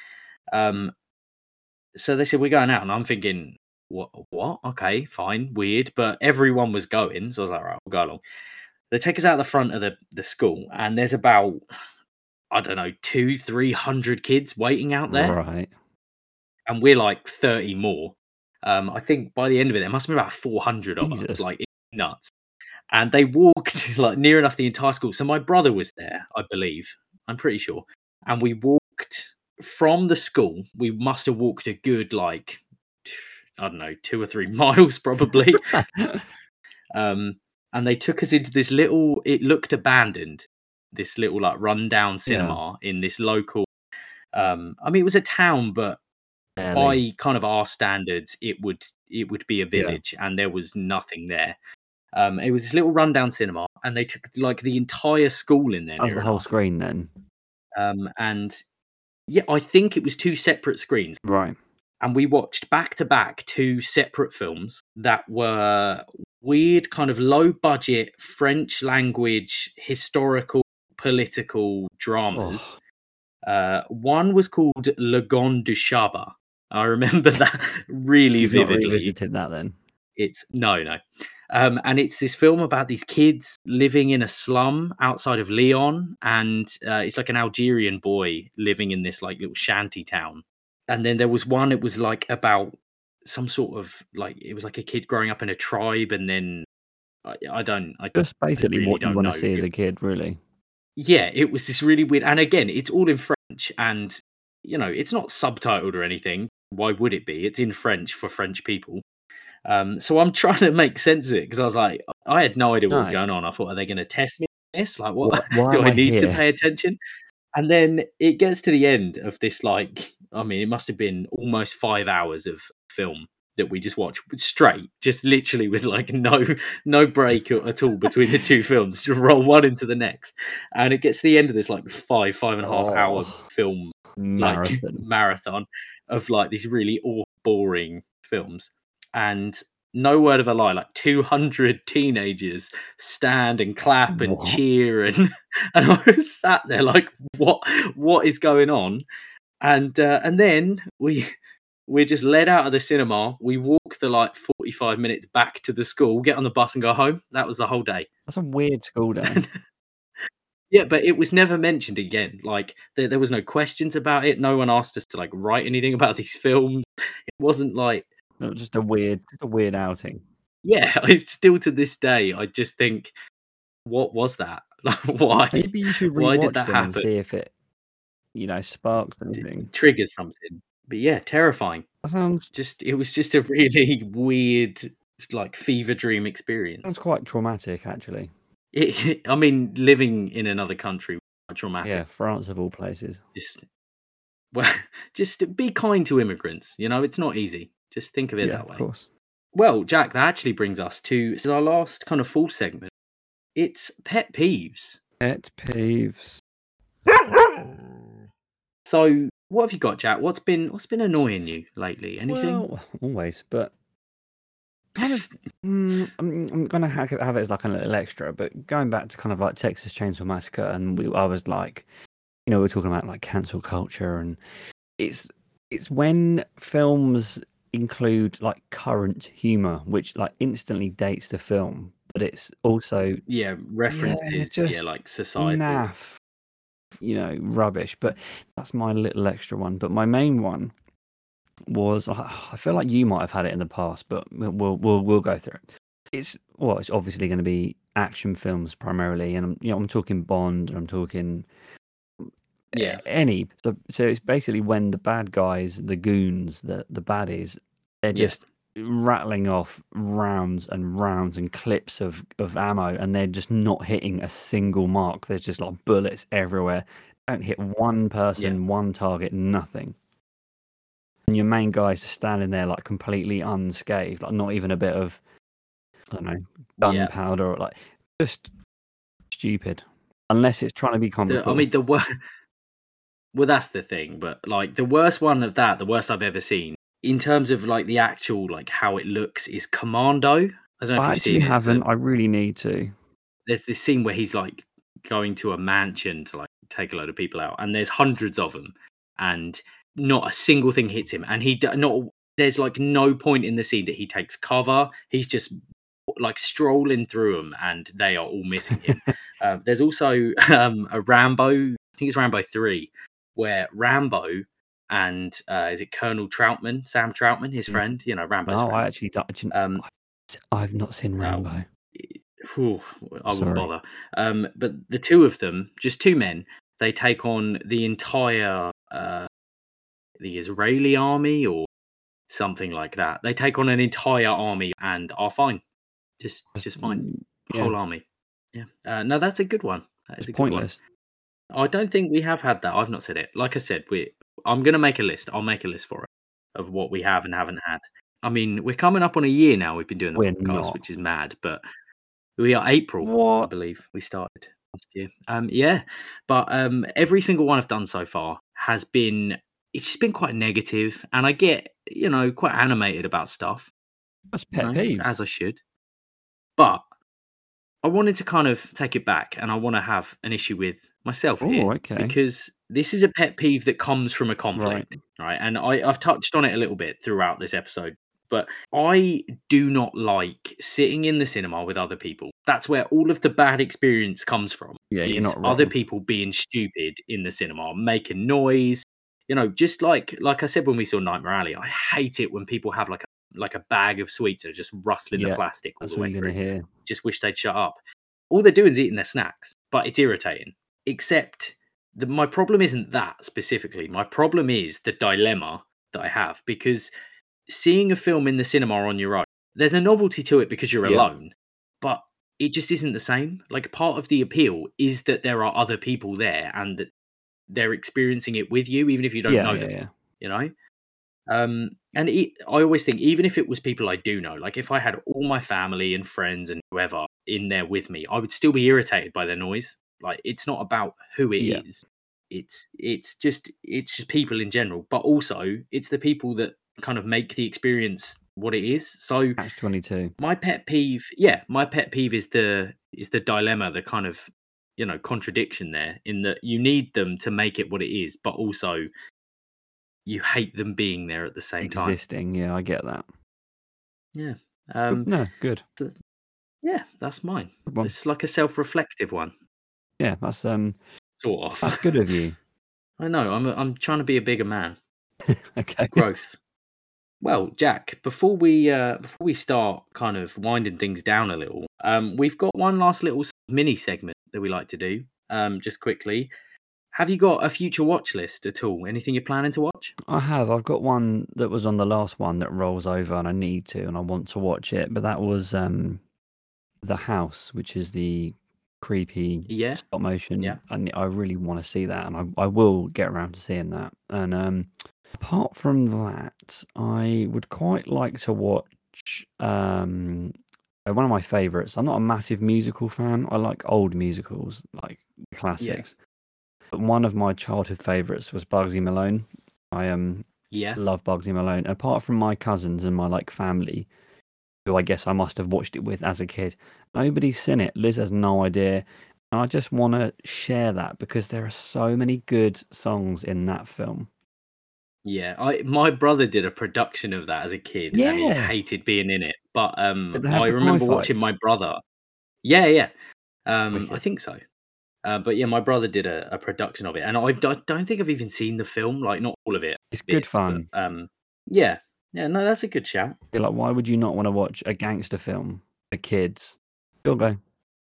So they said we're going out, and I'm thinking, what? Okay, fine, weird, but everyone was going, so I was like, right, we'll go along. They take us out the front of the school, and there's about, I don't know, 200-300 kids waiting out there,
Right.
and we're like 30 more. I think by the end of it, there must be about 400 of us.
Jesus.
Like, it's nuts. And they walked like near enough the entire school. So my brother was there, I believe. I'm pretty sure. And we walked from the school. We must have walked a good like, I don't know, 2 or 3 miles probably. And they took us into this little, it looked abandoned, this little like rundown cinema in this local. I mean, it was a town, but by kind of our standards, it would be a village, and there was nothing there. It was this little rundown cinema, and they took like the entire school in there.
That was the whole
enough.
screen then.
And yeah, I think it was 2 separate screens.
Right.
And we watched back to back 2 separate films that were weird, kind of low budget French language historical political dramas. One was called Le Gond du Chaba. I remember that really
You've
vividly.
not revisited that then?
It's no. And it's this film about these kids living in a slum outside of Lyon, and it's like an Algerian boy living in this like little shanty town. And then there was one, it was like about some sort of like, it was like a kid growing up in a tribe, and then I
Just basically
really
what you
don't
want
know.
to see as a kid, really.
Yeah, it was this really weird, and again, it's all in French, and it's not subtitled or anything. Why would it be? It's in French for French people. So I'm trying to make sense of it, because I was like, I had no idea what was
No.
going on. I thought, are they going to test me on this? Like, what
Why
do
am
I
I
need to
here?
pay attention? And then it gets to the end of this, like, I mean, it must have been almost 5 hours of film that we just watched straight, just literally with like no break at all between the two films, just roll one into the next. And it gets to the end of this like 5.5 hour
Oh,
film, like
marathon.
marathon of like these really boring films. And no word of a lie, like 200 teenagers stand and clap and
What?
cheer, and I was sat there like, what is going on? And then we're just led out of the cinema. We walk the like 45 minutes back to the school, get on the bus and go home. That was the whole day.
That's a weird school day.
Yeah, but it was never mentioned again. Like there was no questions about it. No one asked us to like write anything about these films. It wasn't like,
It was just a weird outing.
yeah, it's still to this day, I just think, what was that? Like, why?
Maybe you should
Why did
rewatch
that
them and
happen?
see if it, sparks anything.
Triggers something. But yeah, terrifying.
That sounds
It was just a really weird, like, fever dream experience.
quite traumatic, actually.
I mean, living in another country, traumatic.
Yeah, France of all places.
Just be kind to immigrants. It's not easy. Just think of it that way.
Of course.
Well, Jack, that actually brings us to our last kind of full segment. It's pet peeves.
Pet peeves.
So, what have you got, Jack? What's been annoying you lately? Anything?
Well, always, but kind of. I'm gonna have it as like a little extra. But going back to kind of like Texas Chainsaw Massacre, and I was like, we're talking about like cancel culture, and it's when films include like current humor, which like instantly dates the film, but it's also
references, like society.
Naff, rubbish. But that's my little extra one. But my main one was, I feel like you might have had it in the past, but we'll go through it. It's obviously going to be action films primarily, and I'm talking Bond, and I'm talking any. So it's basically when the bad guys, the goons, the baddies, they're just rattling off rounds and rounds and clips of ammo, and they're just not hitting a single mark. There's just like bullets everywhere. Don't hit one person, one target, nothing. And your main guy's just standing there like completely unscathed, like not even a bit of, I don't know, gunpowder, or like just stupid. Unless it's trying to be comical.
I mean, well, that's the thing. But like the worst one of that, the worst I've ever seen in terms of like the actual like how it looks, is Commando. I don't know if you've seen it.
I haven't. I really need to.
There's this scene where he's like going to a mansion to like take a load of people out, and there's hundreds of them, and not a single thing hits him, and there's like no point in the scene that he takes cover. He's just like strolling through them, and they are all missing him. There's also a Rambo, I think it's Rambo 3, where Rambo and is it Colonel Troutman, Sam Troutman, his friend, Rambo's friend.
I actually don't. I've not seen Rambo.
I wouldn't bother. But the two of them, just two men, they take on the entire the Israeli army or something like that. They take on an entire army and are fine. Just fine. Whole army. Yeah. No, that's a good one. That is a good one. I don't think we have had that. I've not said it. Like I said, I'm going to make a list. I'll make a list for it of what we have and haven't had. I mean, we're coming up on a year now. We've been doing the podcast, which is mad. But we are April, I believe we started last year. Yeah. But every single one I've done so far has been, it's just been quite negative. And I get, quite animated about stuff.
That's pet peeves.
As I should. But I wanted to kind of take it back, and I want to have an issue with myself here.
Okay.
Because this is a pet peeve that comes from a conflict, right? And I've touched on it a little bit throughout this episode. But I do not like sitting in the cinema with other people. That's where all of the bad experience comes from.
Yeah, you're
Is
not
other
wrong.
people being stupid in the cinema, making noise. Just like I said when we saw Nightmare Alley, I hate it when people have like a bag of sweets and are just rustling the
Yeah,
plastic all
that's
the
what
way
you're
through.
gonna hear.
Just wish they'd shut up. All they're doing is eating their snacks, but it's irritating. Except my problem isn't that specifically. My problem is the dilemma that I have, because seeing a film in the cinema on your own, there's a novelty to it because you're
Yeah,
alone, but it just isn't the same. Like, part of the appeal is that there are other people there and that they're experiencing it with you, even if you don't
yeah,
know
yeah,
them,
yeah.
you know? I always think, even if it was people I do know, like if I had all my family and friends and whoever in there with me, I would still be irritated by their noise. Like, it's not about who it
Yeah,
is. It's just people in general, but also it's the people that kind of make the experience what it is. So
Catch 22.
my pet peeve is the dilemma, the kind of contradiction there, in that you need them to make it what it is, but also you hate them being there at the same time.
Existing, yeah, I get that.
Yeah.
But no, good.
So, yeah, that's mine.
Good one.
It's like a self-reflective one,
Yeah,
sort
that's
of.
good of you.
I know. I'm trying to be a bigger man.
Okay.
Growth. Well, Jack, before we start kind of winding things down a little, we've got one last little mini segment that we like to do. Just quickly, have you got a future watch list at all? Anything you're planning to watch?
I have. I've got one that was on the last one that rolls over and I need to and I want to watch it, but that was The House, which is the creepy
Yeah,
stop motion,
yeah,
and I really want to see that, and I will get around to seeing that. And apart from that, I would quite like to watch one of my favorites. I'm not a massive musical fan. I like old musicals, like
yeah,
classics. But one of my childhood favorites was Bugsy Malone. I
yeah.
love Bugsy Malone. Apart from my cousins and my family, who I guess I must have watched it with as a kid. Nobody's seen it. Liz has no idea. And I just want to share that because there are so many good songs in that film.
Yeah, my brother did a production of that as a kid, and he
Yeah.
hated being in it. But
Did they have
I
the pie
remember watching
fights?
my brother. Yeah, yeah. I
Wicked.
think so. But yeah, my brother did a production of it, and I don't think I've even seen the film, like not all of it,
It's good
bits. But
fun.
yeah, yeah. No, that's a good shout.
You're like, why would you not want to watch a gangster film for kids? Still go.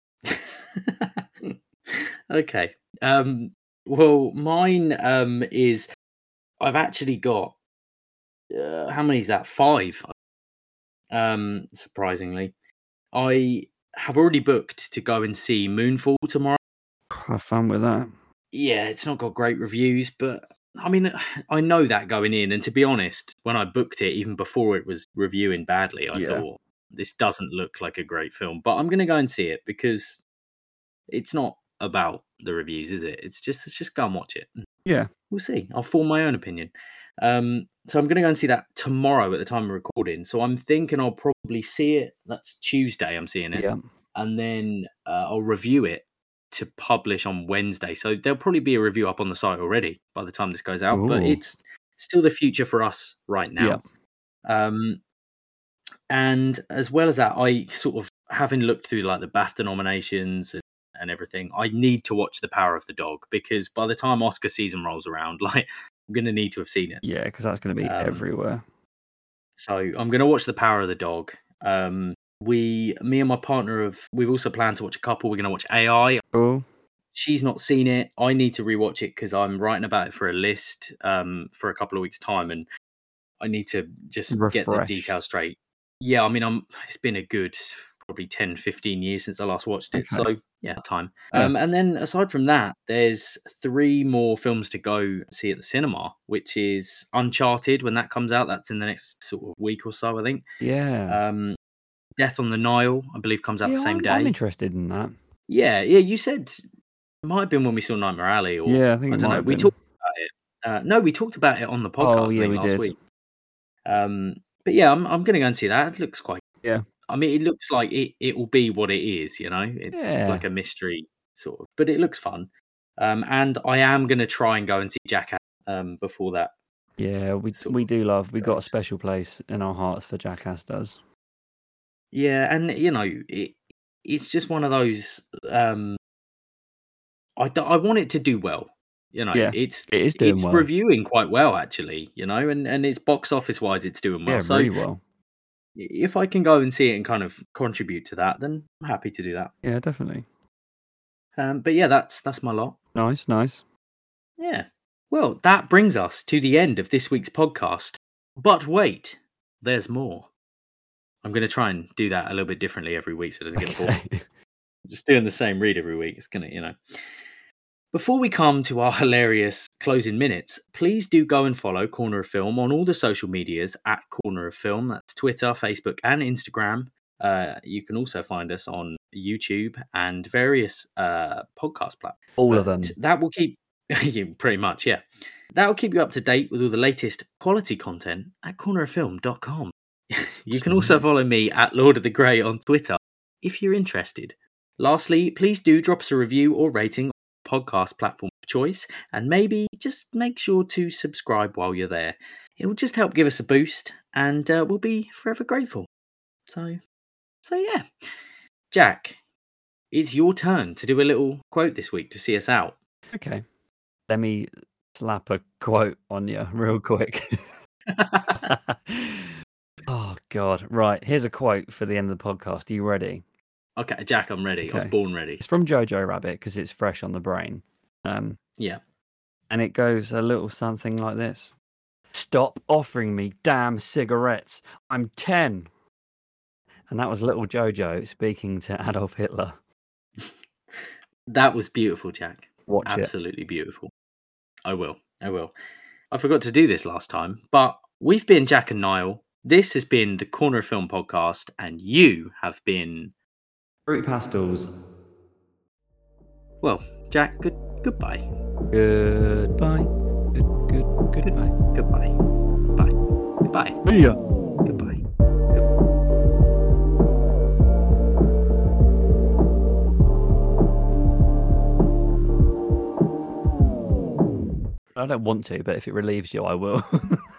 Okay. Well, mine is, I've actually got how many is that? 5. Surprisingly, I have already booked to go and see Moonfall tomorrow.
Have fun with that.
Yeah, it's not got great reviews, but I mean, I know that going in. And to be honest, when I booked it, even before it was reviewing badly, I
Yeah.
thought this doesn't look like a great film. But I'm going to go and see it because it's not about the reviews, is it? Let's just go and watch it.
Yeah.
We'll see. I'll form my own opinion. So I'm going to go and see that tomorrow at the time of recording. So I'm thinking I'll probably see it. That's Tuesday. I'm seeing it,
Yeah.
and then I'll review it to publish on Wednesday. So there'll probably be a review up on the site already by the time this goes out. But
Ooh.
it's still the future for us right
Yeah.
now. And as well as that, I sort of, having looked through like the BAFTA nominations and everything, I need to watch The Power of the Dog, because by the time Oscar season rolls around, like, I'm going to need to have seen it.
Yeah, because that's going to be everywhere.
So I'm going to watch The Power of the Dog. Me and my partner we've also planned to watch a couple. We're going to watch AI.
Oh.
She's not seen it. I need to rewatch it because I'm writing about it for a list for a couple of weeks' time, and I need to just get the
Refresh.
details straight. Yeah, I mean, it's been a good probably 10, 15 years since I last watched it.
Okay.
So yeah, time.
Yeah.
And then aside from that, there's 3 more films to go see at the cinema, which is Uncharted when that comes out. That's in the next sort of week or so, I think.
Yeah.
Death on the Nile, I believe, comes out the same day.
I'm interested in that.
Yeah, you said it might have been when we saw Nightmare Alley, or
Yeah, I think
I
it
don't
might
know.
have
We
been.
talked about it. No, we talked about it on the podcast.
Oh, yeah,
I think,
we
last
did.
week. But yeah, I'm going to go and see that. It looks quite.
Yeah.
I mean, it looks like it will be what it is. It's like a mystery sort of, but it looks fun. And I am going to try and go and see Jackass before that.
Yeah, we do love. We got a special place in our hearts for Jackass does.
Yeah, and it's just one of those. I want it to do well.
Yeah, it is doing well.
reviewing quite well actually. And it's box office wise, it's doing well.
Yeah,
So
really well.
if I can go and see it and kind of contribute to that, then I'm happy to do that.
Yeah, definitely.
But yeah, that's my lot.
Nice.
Yeah. Well, that brings us to the end of this week's podcast. But wait, there's more. I'm going to try and do that a little bit differently every week so it doesn't get boring. Just doing the same read every week. It's going to, Before we come to our hilarious closing minutes, please do go and follow Corner of Film on all the social medias at Corner of Film. That's Twitter, Facebook, and Instagram. You can also find us on YouTube and various podcast platforms.
All of them.
That will keep pretty much, yeah. That will keep you up to date with all the latest quality content at corneroffilm.com. You can also follow me at Lord of the Grey on Twitter if you're interested. Lastly, please do drop us a review or rating on podcast platform of choice, and maybe just make sure to subscribe while you're there. It will just help give us a boost, and we'll be forever grateful. So yeah. Jack, it's your turn to do a little quote this week to see us out.
Okay. Let me slap a quote on you real quick. Oh, God. Right. Here's a quote for the end of the podcast. Are you ready?
Okay, Jack, I'm ready. Okay. I was born ready.
It's from Jojo Rabbit because it's fresh on the brain.
Yeah.
And it goes a little something like this. Stop offering me damn cigarettes. I'm 10. And that was little Jojo speaking to Adolf Hitler.
That was beautiful, Jack.
Watch it.
Absolutely beautiful. I will. I forgot to do this last time, but we've been Jack and Niall. This has been the Corner of Film podcast, and you have been
Fruit Pastels.
Well, Jack, goodbye.
Goodbye. Goodbye.
Goodbye. Bye. Goodbye.
See ya.
Goodbye.
I don't want to, but if it relieves you, I will.